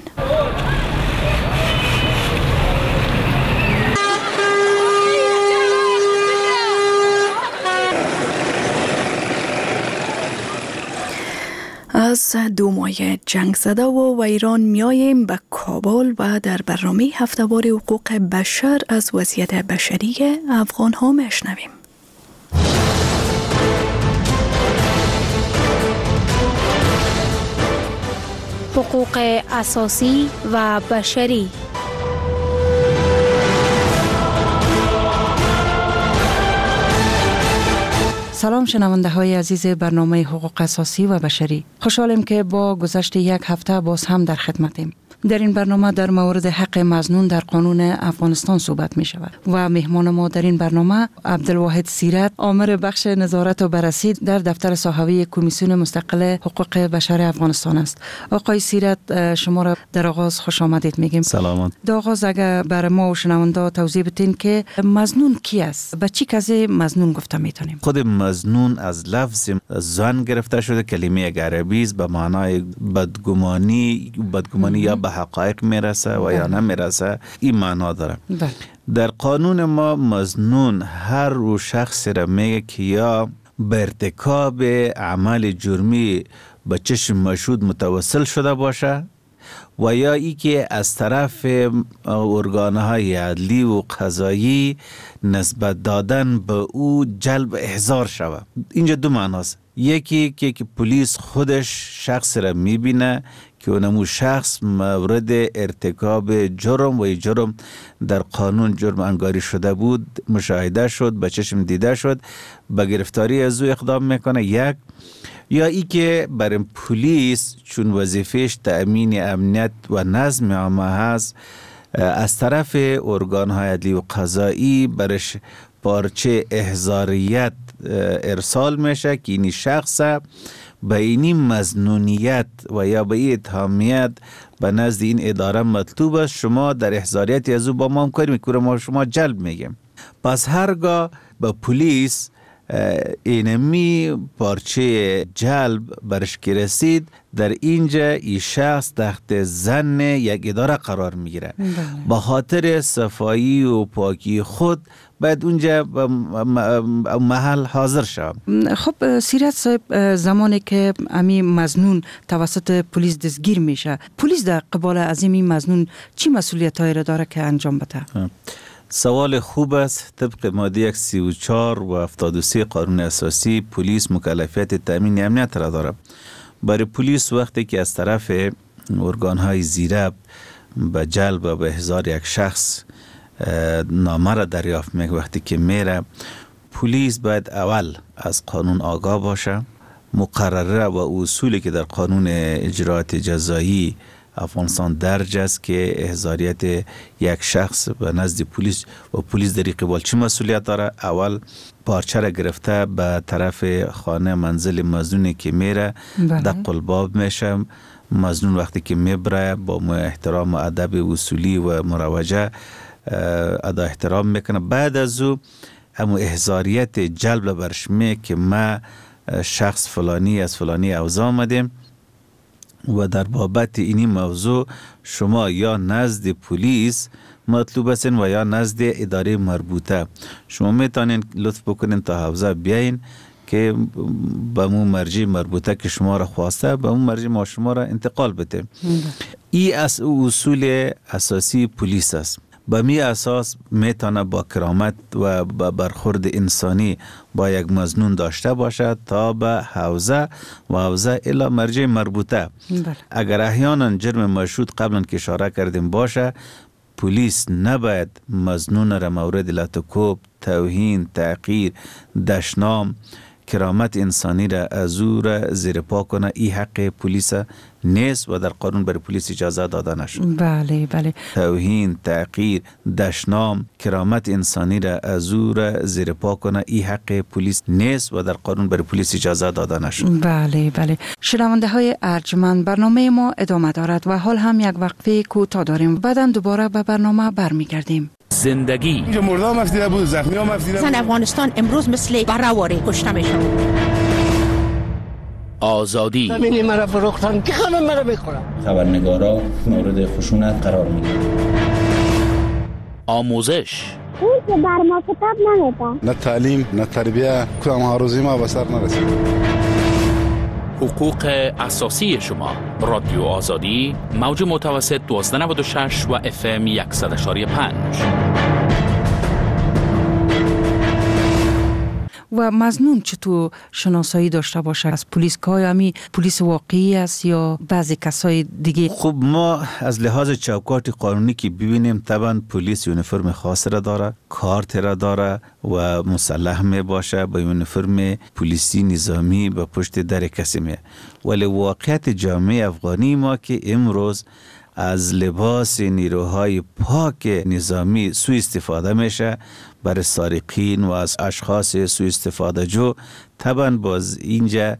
S7: از دومای جنگ زده و ویران میاییم به کابل و در برنامه هفته‌وار حقوق بشر از وضعیت بشری افغان ها میشنویم.
S20: حقوق اساسی و بشری.
S21: سلام شنونده های عزیز برنامه حقوق اساسی و بشری. خوشحالیم که با گذشت یک هفته باز هم در خدمتیم. در این برنامه در مورد حق مظنون در قانون افغانستان صحبت می شود و مهمان ما در این برنامه عبدالواحد سیرت، آمر بخش نظارت و بررسی در دفتر صحوی کمیسیون مستقل حقوق بشر افغانستان است. آقای سیرت، شما را در آغاز خوش آمدید میگیم.
S22: سلامت.
S21: در آغاز اگر برای ما و شنونده توضیح بدین که مظنون کی است؟ به چی کسی مظنون گفته میتونیم؟
S22: خود مظنون از لفظ ظن گرفته شده، کلمه عربی است، به معنای بدگمانی یا به حقایق میرسه و یا نمیرسه، این معنا داره. در قانون ما مظنون هر رو شخص را میگه که یا به ارتکاب عمل جرمی به چشم مشهود متوسل شده باشه و یا ای که از طرف ارگانهای عدلی و قضایی نسبت دادن به او جلب احضار شود. اینجا دو معناست. یکی که پلیس خودش شخص را میبینه که اونمو شخص مورد ارتکاب جرم و جرم در قانون جرم انگاری شده بود، مشاهده شد، به چشم دیده شد، به گرفتاری از او اقدام میکنه. یک یا ای که برای پلیس چون وظیفهش تأمین امنیت و نظم عامه هست، از طرف ارگان‌های عدلی و قضایی برش پارچه احضاریت ارسال میشه که این شخص به این مظنونیت و یا به این اتهامیت به نزد این اداره مطلوب است، شما در احضاریت از او با ما همکاری میکنه، ما شما جلب میگیم. پس هرگاه به پلیس اینمی پارچه جلب برش که رسید، در اینجا این شخص تحت ظن یک اداره قرار میگیره. با خاطر صفایی و پاکی خود باید اونجا محل حاضر شد.
S21: خب سیرت صاحب، زمانی که امی مظنون توسط پلیس دستگیر میشه، پلیس در قبال از این مظنون چی مسئولیت‌هایی را داره که انجام بده؟
S22: سوال خوب است. طبق ماده 134 و 73 قانون اساسی، پلیس مکلفیت تامین امنیت را داره. برای پلیس وقتی که از طرف ارگان‌های زیره به جلب و به احضار یک شخص نامه را دریافت میکنه، وقتی که میره، پلیس باید اول از قانون آگاه باشه، مقرره و اصولی که در قانون اجراءات جزایی افغانستان درج است که احضاریت یک شخص به نزد پلیس و پلیس در قبال چه مسئولیت داره. اول پارچه را گرفته به طرف خانه منزل مظنونی که میره، دق الباب میشه. مظنون وقتی که میبره با احترام و ادب اصولی و مروجه ادا احترام میکنه. بعد از او همو احضاریت جلب برش میگه که ما شخص فلانی از فلانی اوضاع آمدیم و در بابت اینی موضوع شما یا نزد پلیس مطلوب هستین و یا نزد اداره مربوطه. شما میتونین لطف بکنین تا حوزه بیاین که به مو مرجع مربوطه که شما را خواسته به مو مرجع ما شما را انتقال بده. این از اصول اساسی پلیس است. به می اساس میتونه با کرامت و با برخورد انسانی با یک مظنون داشته باشد تا به حوزه و حوزه الی مرجع مربوطه. اگر احیانا جرم مشهود قبلا که اشاره کردیم باشه، پلیس نباید مظنون را مورد لطکوب، توهین، تحقیر، دشنام، کرامت انسانی را از او را زیر پا کنه. این حق پلیس نیست و در قانون برای پلیس اجازه داده نشد.
S21: بله بله.
S22: توهین، تحقیر، دشنام، کرامت انسانی را از او را زیر پا کنه، این حق پلیس نیست و در قانون برای پلیس اجازه داده نشد.
S21: بله بله. شنونده های ارجمند، برنامه ما ادامه دارد و حال هم یک وقفه کوتاه داریم. بعداً دوباره به برنامه برمیگردیم.
S23: زندگی
S24: اینجا مردم مفتیده بود، زخمی ها مفتیده بود.
S23: افغانستان امروز مثل بره‌واره کشته میشن. آزادی
S25: زمینی مرا فروختن که خانم مرا میخورم.
S23: خبرنگارا مورد خشونت قرار میگیرن. آموزش
S26: اون که بر ما کتاب نمیده.
S24: نه تعلیم نه تربیه، کدام ها روزی ما به سر نرسید.
S23: حقوق اساسی شما. رادیو آزادی، موج متوسط 1296 و FM 100.5.
S21: و مظنون چطور شناسایی داشته باشه از پلیس؟ که آیا همی پلیس واقعی است یا بعضی کسای دیگه؟
S22: خب ما از لحاظ چوکات قانونی که ببینیم طبعا پلیس یونیفرم خاص را داره، کارت را داره و مسلح می باشه با یونیفرم پلیسی نظامی به پشت در کسی می. ولی واقعیت جامعه افغانی ما که امروز از لباس نیروهای پاک نظامی سوء استفاده میشه برای سارقین و از اشخاص سوء استفاده جو. طبعا باز اینجا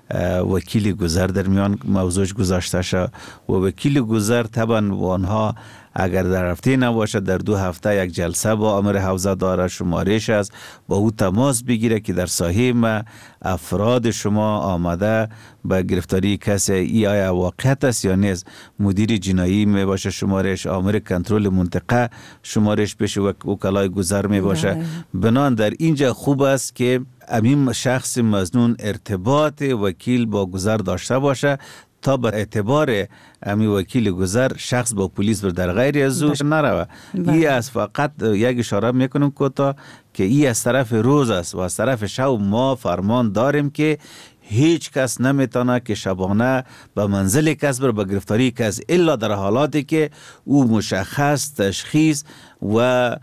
S22: وکیل گذر در میان موضوعش گذاشته شد و وکیل گذر طبعا آنها اگر در هفته نباشه در 2 هفته یک جلسه با امر حوزه داره، شمارش است، با او تماس بگیره که در ساحه ما افراد شما آمده به گرفتاری کسی ای آیا واقعیت است یا نیست. مدیر جنایی می باشه شمارش، آمر کنترل منطقه شمارش بشه و وکلای گذر می باشه. بنان در اینجا خوب است که امین شخص مظنون ارتباط وکیل با گذر داشته باشه تا بر اعتبار امی وکیل گذر شخص با پلیس در غیر از او نروه. ای از فقط یک اشاره میکنم کوتاه که ای از طرف روز است و از طرف شب ما فرمان داریم که هیچ کس نمیتونه که شبانه به منزل کس بر به گرفتاری کس الا در حالاتی که او مشخص تشخیص و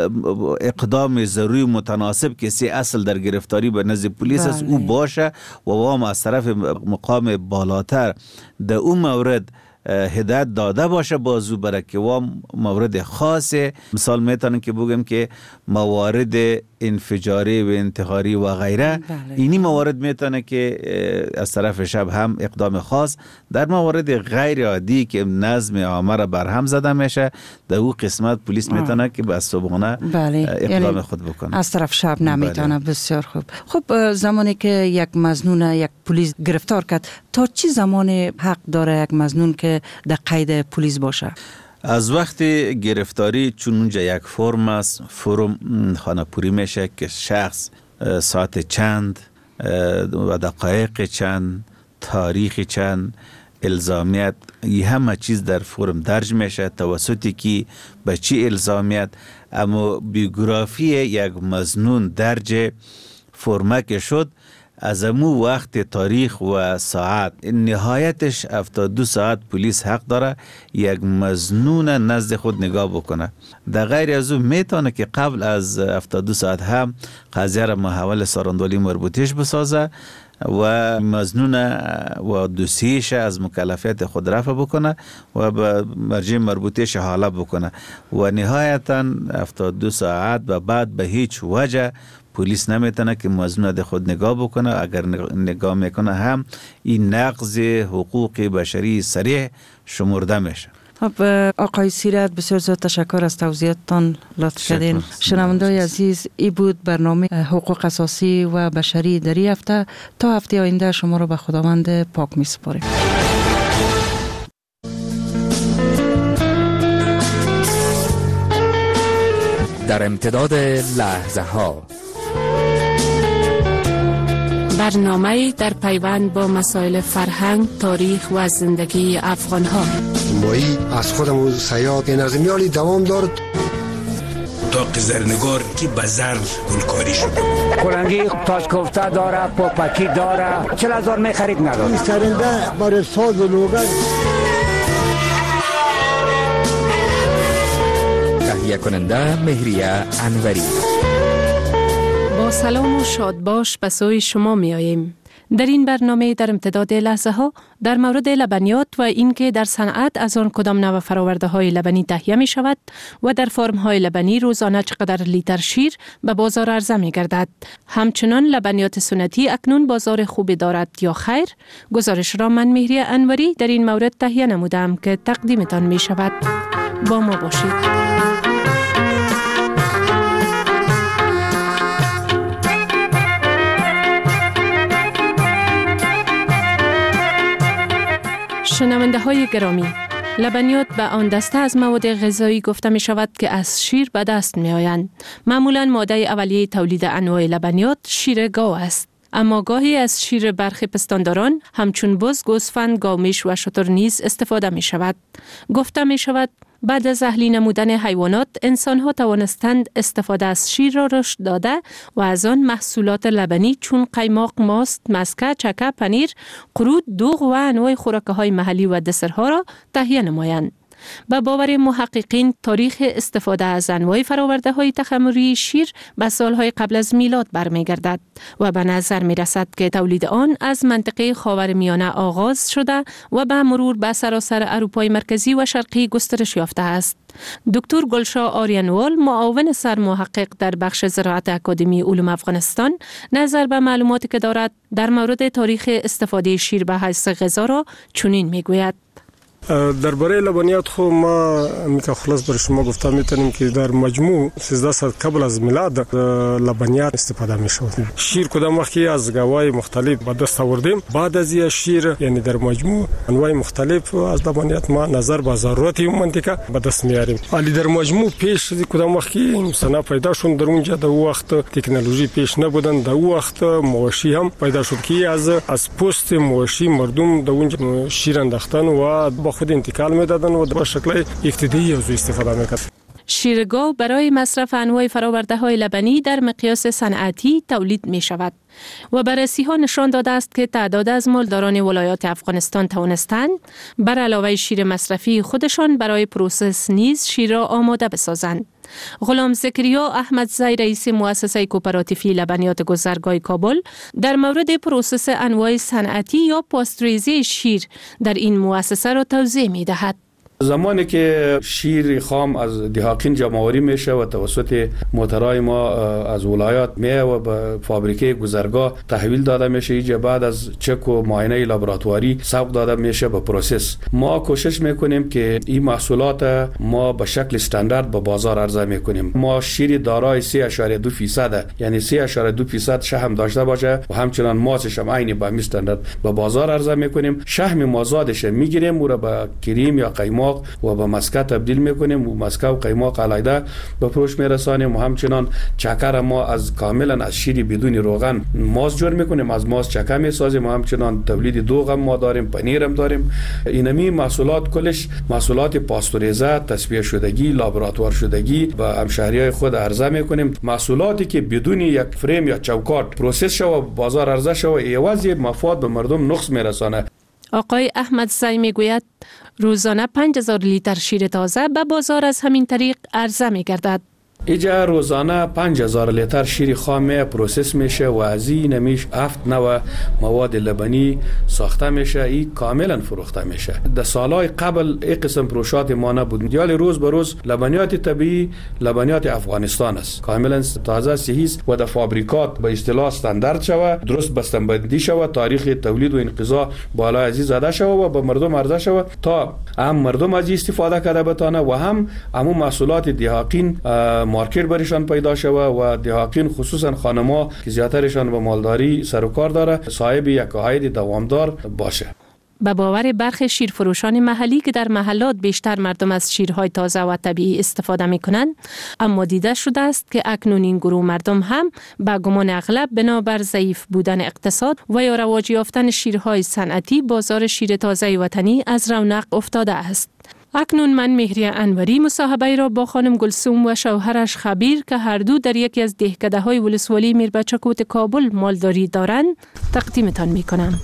S22: اقدام ضروری متناسب که سی اصل در گرفتاری به نزد پلیس است او باشه و وام از طرف مقام بالاتر در اون مورد هدایت داده باشه بازو برای که وام مورد خاصه. مثال میتونم که بگم که موارد انفجاری و انتحاری و غیره اینی موارد میتونه که از طرف شب هم اقدام خاص. در موارد غیر عادی که نظم عامه را برهم زده میشه در او قسمت پلیس میتونه که به صبحانه اقدام خود بکنه، از
S21: طرف شب نمیتونه. بسیار خوب. خب زمانی که یک مظنون یک پلیس گرفتار کرد تا چی زمان حق داره یک مظنون که در قید پلیس باشه؟
S22: از وقت گرفتاری چون اونجا یک فرم است، فرم خانه پوری میشه که شخص ساعت چند و دقایق چند، تاریخ چند، الزامیت، این همه چیز در فرم درج میشه توسطی که به چی الزامیت. اما بیوگرافی یک مظنون درج فرمه شد از امو وقت، تاریخ و ساعت نهایتش 72 ساعت پلیس حق داره یک مظنون نزد خود نگاه بکنه. در غیر از او میتونه که قبل از 72 ساعت هم قضیه را محول ساراندولی مربوطیش بسازه و مظنون و دوسیش از مکلفیت خود رفع بکنه و به مرجع مربوطیش حاله بکنه و نهایتا 72 ساعت و بعد به هیچ وجه پلیس نمیتونه که مظنون در خود نگاه بکنه. اگر نگاه میکنه هم این نقض حقوق بشری صریح شمرده میشه.
S21: آقای سیرت بسیار زیاد تشکر از توضیحاتتان لطف کردین. شنونده‌های عزیز، این بود برنامه حقوق اساسی و بشری در این هفته. تا هفته آینده شما رو به خداوند پاک میسپاریم.
S4: در امتداد لحظه ها
S20: برنامه در پیوند با مسائل فرهنگ، تاریخ و زندگی افغان ها.
S8: مایی از خودمون سیاد نظمیالی دوام دارد.
S9: اتاق زرنگار که به زر گلکاری شده.
S10: کلنگی تاج کوفته داره، پاپکی داره، 40,000 میخرید نداره.
S8: سرنده برای ساز و لوگن.
S4: تهیه کننده مهریه انوری.
S20: با سلام و شادباش به سوی شما می آییم. در این برنامه در امتداد لحظه ها در مورد لبنیات و اینکه در صنعت از آن کدام نوع فراورده های لبنی تهیه می شود و در فرم های لبنی روزانه چقدر لیتر شیر به بازار عرضه می گردد. همچنان لبنیات سنتی اکنون بازار خوبی دارد یا خیر؟ گزارش را من مهریه انوری در این مورد تهیه نمودم که تقدیمتان می شود. با ما باشید. شنونده های گرامی، لبنیات به آن دسته از مواد غذایی گفته می شود که از شیر به دست می آیند. معمولاً ماده اولیه تولید انواع لبنیات شیر گاو است. اما گاهی از شیر برخی پستانداران همچون بز، گوسفند، گاومیش و شتر نیز استفاده می شود. گفته می شود بعد از اهلی نمودن حیوانات انسان ها توانستند استفاده از شیر را رشد داده و از آن محصولات لبنی چون قیماق، ماست، مسکه، چکه، پنیر، قرود، دوغ و انواع خوراکه های محلی و دسرها را تهیه نمایند. به باور محققین تاریخ استفاده از انواع فراورده های تخمری شیر به سالهای قبل از میلاد برمیگردد و به نظر می رسد که تولید آن از منطقه خاورمیانه آغاز شده و به مرور به سراسر اروپای مرکزی و شرقی گسترش یافته است. دکتر گلشاه آریانوال، معاون سرمحقق در بخش زراعت اکادمی علوم افغانستان، نظر به معلوماتی که دارد در مورد تاریخ استفاده شیر به حیث غذا را چنین می گوید:
S11: درباره لبنیات خو ما میگه خلاص بر شما گفتم میتونیم که در مجموع 1300 قبل از میلاد لبنیات استفاده میشود. شیر کدام وقتی از گاوای مختلف به دست آوردیم، بعد از این شیر یعنی در مجموع انواع مختلف از لبنیات ما نظر به ضرورت این منطقه به دست میاریم. ولی در مجموع پیش کدام وقتی صنعت پیدا شد، در اونجا در وقت تکنولوژی پیش نبودن، در وقت مواشی هم پیدا شد که از پوست مواشی مردم در اونجا شیر انداختن و خود انتقال میدادن و به شکل ابتدایی از استفاده میکرد.
S20: شیر گاو برای مصرف انواع فراورده های لبنی در مقیاس صنعتی تولید می شود و بررسی ها نشان داده است که تعداد از مالداران ولایات افغانستان توانستند بر علاوه شیر مصرفی خودشان برای پروسس نیز شیر را آماده بسازند. غلام زکریا احمدزی، رئیس مؤسسه کوپراتیفی لبنیات گذرگاه کابل، در مورد پروسس انواع صنعتی یا پاستوریزه شیر در این مؤسسه را توضیح می دهد.
S12: زمانی که شیر خام از دهاقین جمع‌آوری میشه و توسط موترهای ما از ولایات میه و به فابریکه گذرگاه تحویل داده میشه، اینجا بعد از چک و معاینه لابراتواری سوق داده میشه به پروسس. ما کوشش میکنیم که این محصولات ما به شکل استاندارد به بازار عرضه میکنیم. ما شیر دارای 3.2% یعنی 3.2% شحم داشته باشه و همچنان مازش هم عین به استاندارد به بازار عرضه میکنیم. شحم مازادش میگیریم و به کریم یا قیماق و به مسکه تبدیل میکنیم و مسکه و قیماق علیحده به فروش میرسانیم و همچنان چکر ما از کاملا از شیر بدون روغن ماست جور میکنیم، از ماست چکه میسازیم و همچنان تولید دوغ هم ما داریم، پنیر هم داریم. اینمی محصولات کلش محصولات پاستوریزه، تصفیه شدگی، لابراتوار شدگی و همشهریای خود عرضه میکنیم. محصولاتی که بدون یک فریم یا چوکات پروسس شوه بازار عرضه شوه ایواز مفاد به مردم نقص میرسانه.
S20: آقای احمدزی میگوید روزانه 5000 لیتر شیر تازه به بازار از همین طریق عرضه می‌گردد.
S12: اینجا روزانه 5000 لیتر شیر خام پروسس میشه و از این نمیش 7 نوع مواد لبنی ساخته میشه، این کاملا فروخته میشه. در سالهای قبل این قسم فروشات ما نبود، یعنی روز به روز لبنیات طبیعی، لبنیات افغانستان است، کاملا تازه صحیح و در فابریکات به اصطلاح استاندارد شوه، درست بسته‌بندی شوه، تاریخ تولید و انقضا بالا از زده شوه و به مردم عرضه شوه تا هم مردم از استفاده کرده بتانه و هم همون محصولات دهاقین مارکت برشان پیدا شوه و دهاقین خصوصا خانما که زیاترشان به مالداری سر و کار داره صاحب یک عاید دوامدار باشه.
S20: به باور برخی شیرفروشان محلی که در محلات بیشتر مردم از شیرهای تازه و طبیعی استفاده می کنند، اما دیده شده است که اکنون این گروه مردم هم به گمان اغلب بنابر ضعیف بودن اقتصاد و یا رواج یافتن شیرهای صنعتی بازار شیر تازه وطنی از رونق افتاده است. اکنون من مهریه انوری مصاحبه را با خانم گلسوم و شوهرش خبیر که هر دو در یکی از دهکده‌های ولسوالی میربچکوت کابل مالداری دارند تقدیمتان میکنم.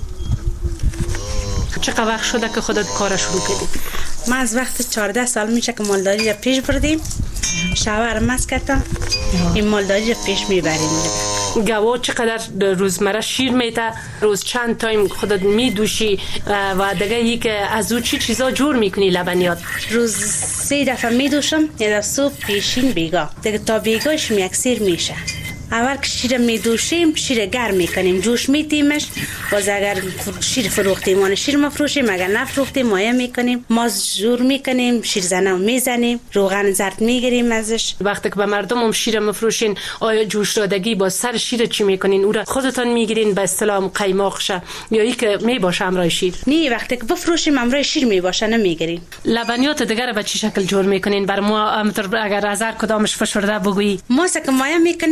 S20: چقدر وقت شده که خودت کار شروع کردی؟
S13: ما از وقت 14 سال میشه که مالداری را پیش بردیم. شوهرم مسکتا این مالداری را پیش میبریم.
S20: گوا چقدر روزمره شیر میته؟ روز چند تایم خودت میدوشی و دیگه ای که از او چی چیزا جور میکنی لبنیات؟
S13: روز 3 دفعه میدوشم، یه دفعه صبح پیشین بیگا، دیگه تا بیگاش میکسیر میشه. اول که شیر میدوشیم شیر گرم میکنیم، جوش میتیمش، باز اگر شیر فروختیم آن شیر مفروشیم، اگر نفروختیم مایه میکنیم، ماز جور میکنیم، شیر زنه میزنیم، روغن زرد میگیریم ازش.
S20: وقتی که به مردم هم شیر مفروشین آیا جوش دادگی با سر شیر چی میکنین؟ او را خودتان میگیرین به اصطلاح قیماق شه یا ای که میباشه همراه شیر؟
S13: نه، وقتی که بفروشیم همراه شیر میباشه نمیگیریم.
S20: لبنیات دیگر به چه شکل جور میکنین؟ بر ما اگر از هر کدامش فشرده بگویی.
S13: ما که مایه میکنیم،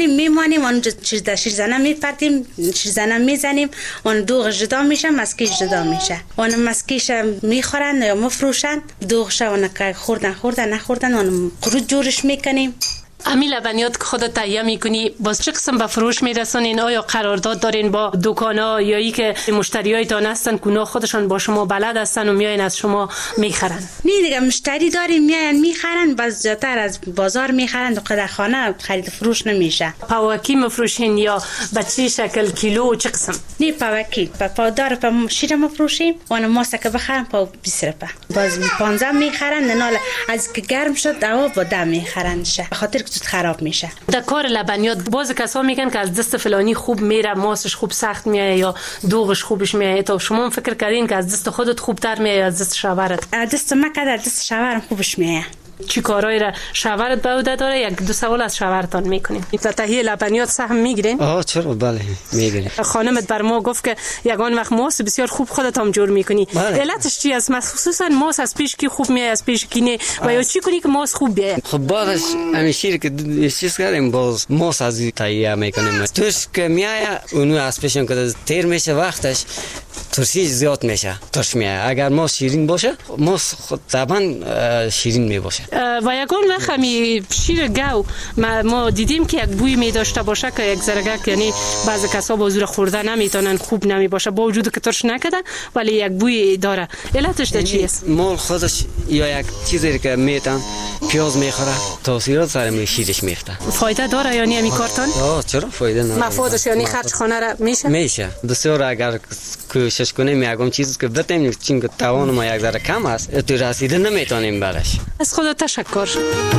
S13: میخوانیم اون شیرزنه میپرتیم، شیرزنه میزنیم، اون دوغ جدا میشه، مسکیش جدا میشه. اون مسکیش میخورن یا مفروشن، دوغش اون که خوردن نخوردن اون قروت جورش میکنیم.
S20: امی لبنیات که خودت تهیه میکنی باز چه قسم به فروش میرسونین؟ آیا قرارداد دارین با دکانا یا ای که مشتریایتان هستن که خودشان با شما بلد هستن و میاین از شما میخرن؟
S13: نه دیگه مشتری داریم میاین میخرن، باز زیادتر از بازار میخرن و قدر خانه خرید فروش نمیشه.
S20: پاوکی مفروشین یا به چه شکل کیلو چه قسم؟
S13: نه پاوکی، پاودار شیر مفروشیم و اون ماسه که بخرن پاو 20 روپیه. باز 15 میخرن، نه از که گرم شد دوا با 10 میخرنشه. بخاطر خراب میشه.
S20: در کار لبنیات باز کسا میگن که از دست فلانی خوب میره، ماسش خوب سخت میاد یا دوغش خوبش میاد. تو شما فکر کردین که از دست خودت خوبتر میاد یا از دست شوهرت؟
S13: از دست من که از دست شوهرم خوبش میاد.
S20: چی کارایی را شوهرت به عهده داره؟ یک دو سوال از شوهرتان میکنیم. تهیه لبنیات سهم میگیرین؟
S3: چرا بله میگیریم.
S20: خانمت بر ما گفت که یگان وقت ماس بسیار خوب خودت هم جور میکنی. علتش چی است؟ خصوصا ماس از پیش کی خوب میاد از پیش کی نه و یا چی کنی که ماس خوب بیاد؟
S3: خب بعدش همین شیر که چیز کردیم باز ماس از تهیه میکنیم. توش که میاد اونو از پیشون که تیر میشه وقتش ترشی زیاد میشه، ترش میاد. اگر ماس شیرین باشه ماس خود طبعا شیرین میباشه.
S20: و یگان وقت همی شیر گاو ما دیدیم که یک بوی می داشته باشه که یک زرگک، یعنی بعضی کسا با زور خورده نمیتونن، خوب نمی باشه با وجود که ترش نکردن ولی یک بوی داره. علتش چی است؟
S3: مال خودش یا یک چیزی که میتن پیاز میخوره تاثیرات سر شیرش میفته.
S20: فایده داره یعنی همین کارتون؟
S3: چرا فایده نداره.
S20: مفادش یعنی خرج خانه را
S3: میشه بسیار. اگر کوشش کنیم یکم چیزی که بتیم چون که توان ما یک ذره کم است تو رسیده نمیتونیم برش.
S20: از خدا تشکر.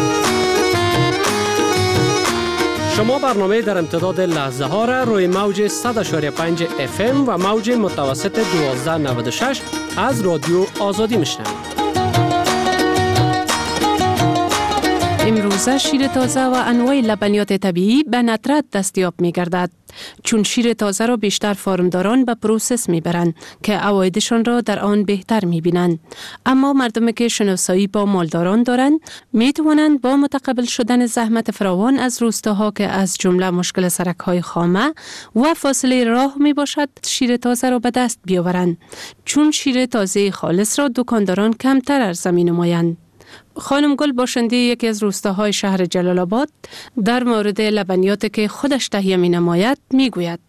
S5: شما برنامه در امتداد لحظه ها را روی موج 100.5 FM و موج متوسط 1296 از رادیو آزادی میشنوید.
S20: امروزه شیر تازه و انواع لبنیات طبیعی به ندرت دستیاب می گردد. چون شیر تازه را بیشتر فارمداران به پروسس می برند که عوایدشان را در آن بهتر می بینند. اما مردمی که شناسایی با مالداران دارند می توانند با متقبل شدن زحمت فراوان از روستاها که از جمله مشکل سرک‌های خامه و فاصله راه می باشد شیر تازه را به دست بیاورند. چون شیر تازه خالص را دکانداران کمتر عرضه می نمایند. خانم گل باشنده یکی از روستاهای شهر جلال آباد در مورد لبنیاتی که خودش تهیه می نماید می گوید.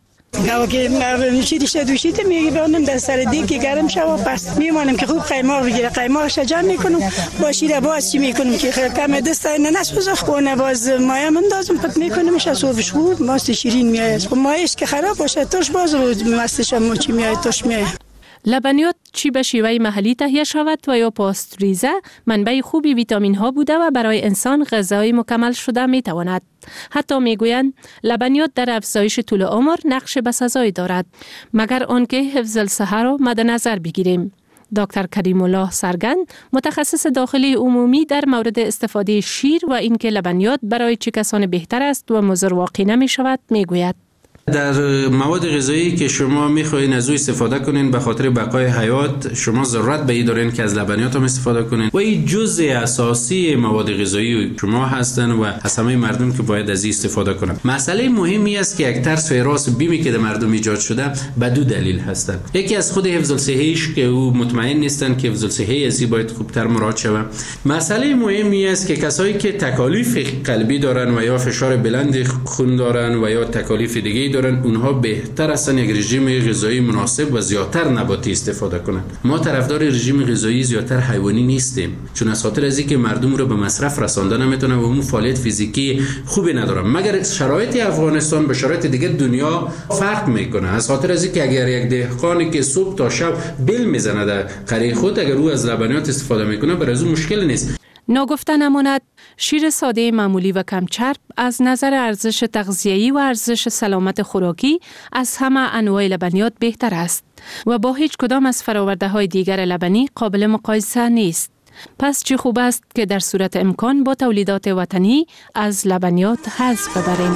S15: که شیرش دوشیده میگیرم در سر دیگ که گرم شود پس میمانم که خوب قیماق بگیره. قیماقش جمع میکنم با شیر باز چی میکنم که کم دست نسوزه خونه باز مایم اندازم پک میکنمش از صوفش خوب ماست شیرین میاد. خب مایش که خراب باشه توش باز رو مستش هم چی میاد توش میاد.
S20: لبنیات چی به شیوه محلی تهیه شود و یا پاستوریزه منبع خوبی ویتامین ها بوده و برای انسان غذای مکمل شده می تواند. حتی می گویند لبنیات در افزایش طول عمر نقش بسزایی دارد مگر آنکه حفظ الصحه را مد نظر بگیریم. دکتر کریم الله سرگند متخصص داخلی عمومی در مورد استفاده شیر و اینکه لبنیات برای چه کسان بهتر است و مضر واقع نمی شود می گوید.
S16: در مواد غذایی که شما میخواین از او استفاده کنین به خاطر بقای حیات شما ضرورت به این دارین که از لبنیات هم استفاده کنین و این جزء اساسی مواد غذایی شما هستن و از همه مردم که باید از این استفاده کنن. مسئله مهمی است که یک ترس ویراس بیمی که در مردم ایجاد شده به دو دلیل هستن. یکی از خود حفظ الصحه‌اش که او مطمئن نیستن که حفظ الصحه از این باید خوبتر مراعات شود. مسئله مهمی است که کسایی که تکالیف قلبی دارن و یا فشار بلند خون دارن و یا تکالیف دیگه اونها بهتر هستن یک رژیم غذایی مناسب و زیادتر نباتی استفاده کنند. ما طرفدار رژیم غذایی زیادتر حیوانی نیستیم چون از خاطر از اینکه مردم رو به مصرف رسانده نمیتونه و اون فعالیت فیزیکی خوبی ندارن. مگر شرایط افغانستان به شرایط دیگه دنیا فرق میکنه. از خاطر از اینکه اگر یک دهقانی که صبح تا شب بل میزنه در قریه خود اگر او از لبنیات استفاده میکنه برای از مشکل نیست.
S20: ناگفته نماند شیر ساده معمولی و کم چرب از نظر ارزش تغذیه‌ای و ارزش سلامت خوراکی از همه انواع لبنیات بهتر است و با هیچ کدام از فرآورده‌های دیگر لبنی قابل مقایسه نیست. پس چه خوب است که در صورت امکان با تولیدات وطنی از لبنیات حظ ببریم.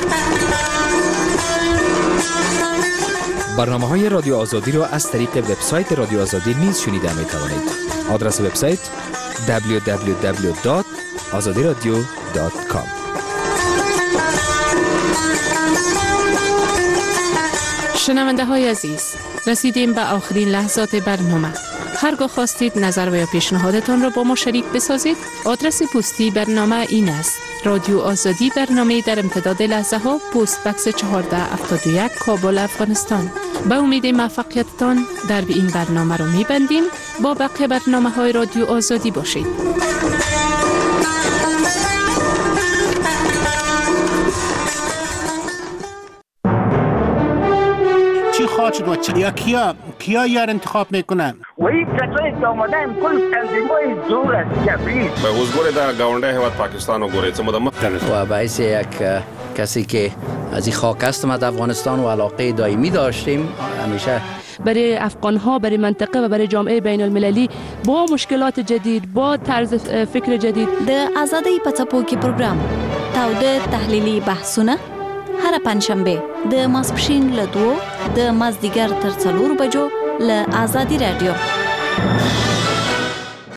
S4: برنامه‌های رادیو آزادی را از طریق وبسایت رادیو آزادی نیز شنیده می‌توانید. آدرس وبسایت www.azadiradio.com
S20: شنونده های عزیز، رسیدیم به آخرین لحظات برنامه. هرگاه خواستید نظر و یا پیشنهادتان را با ما شریک بسازید، آدرس پستی برنامه این است: رادیو آزادی، برنامه در امتداد لحظه ها، پست بکس 1471 کابل، افغانستان. به امید موفقیتتان در این برنامه رو میبندیم. با بقیه برنامه های رادیو آزادی باشید.
S1: چی خواهد شد و یا کیا یار انتخاب میکنن؟
S2: و این کسایی که آمدن کل تنظیمای زور است کبرید
S6: به حضور در گاونده هیواد پاکستان و گوره
S17: و باعث یک کسی که از این خاک هستم از افغانستان و علاقه دائمی داشتیم همیشه
S18: برای افغان‌ها، برای منطقه و برای جامعه بین المللی با مشکلات جدید، با طرز فکر جدید.
S19: د آزادۍ په څپو کې پروګرام تاوده تحلیلي بحثونه هر پنځشنبه د ماسپښین له 2 د مازدیګر تر 4 بجو له آزادي رادیو.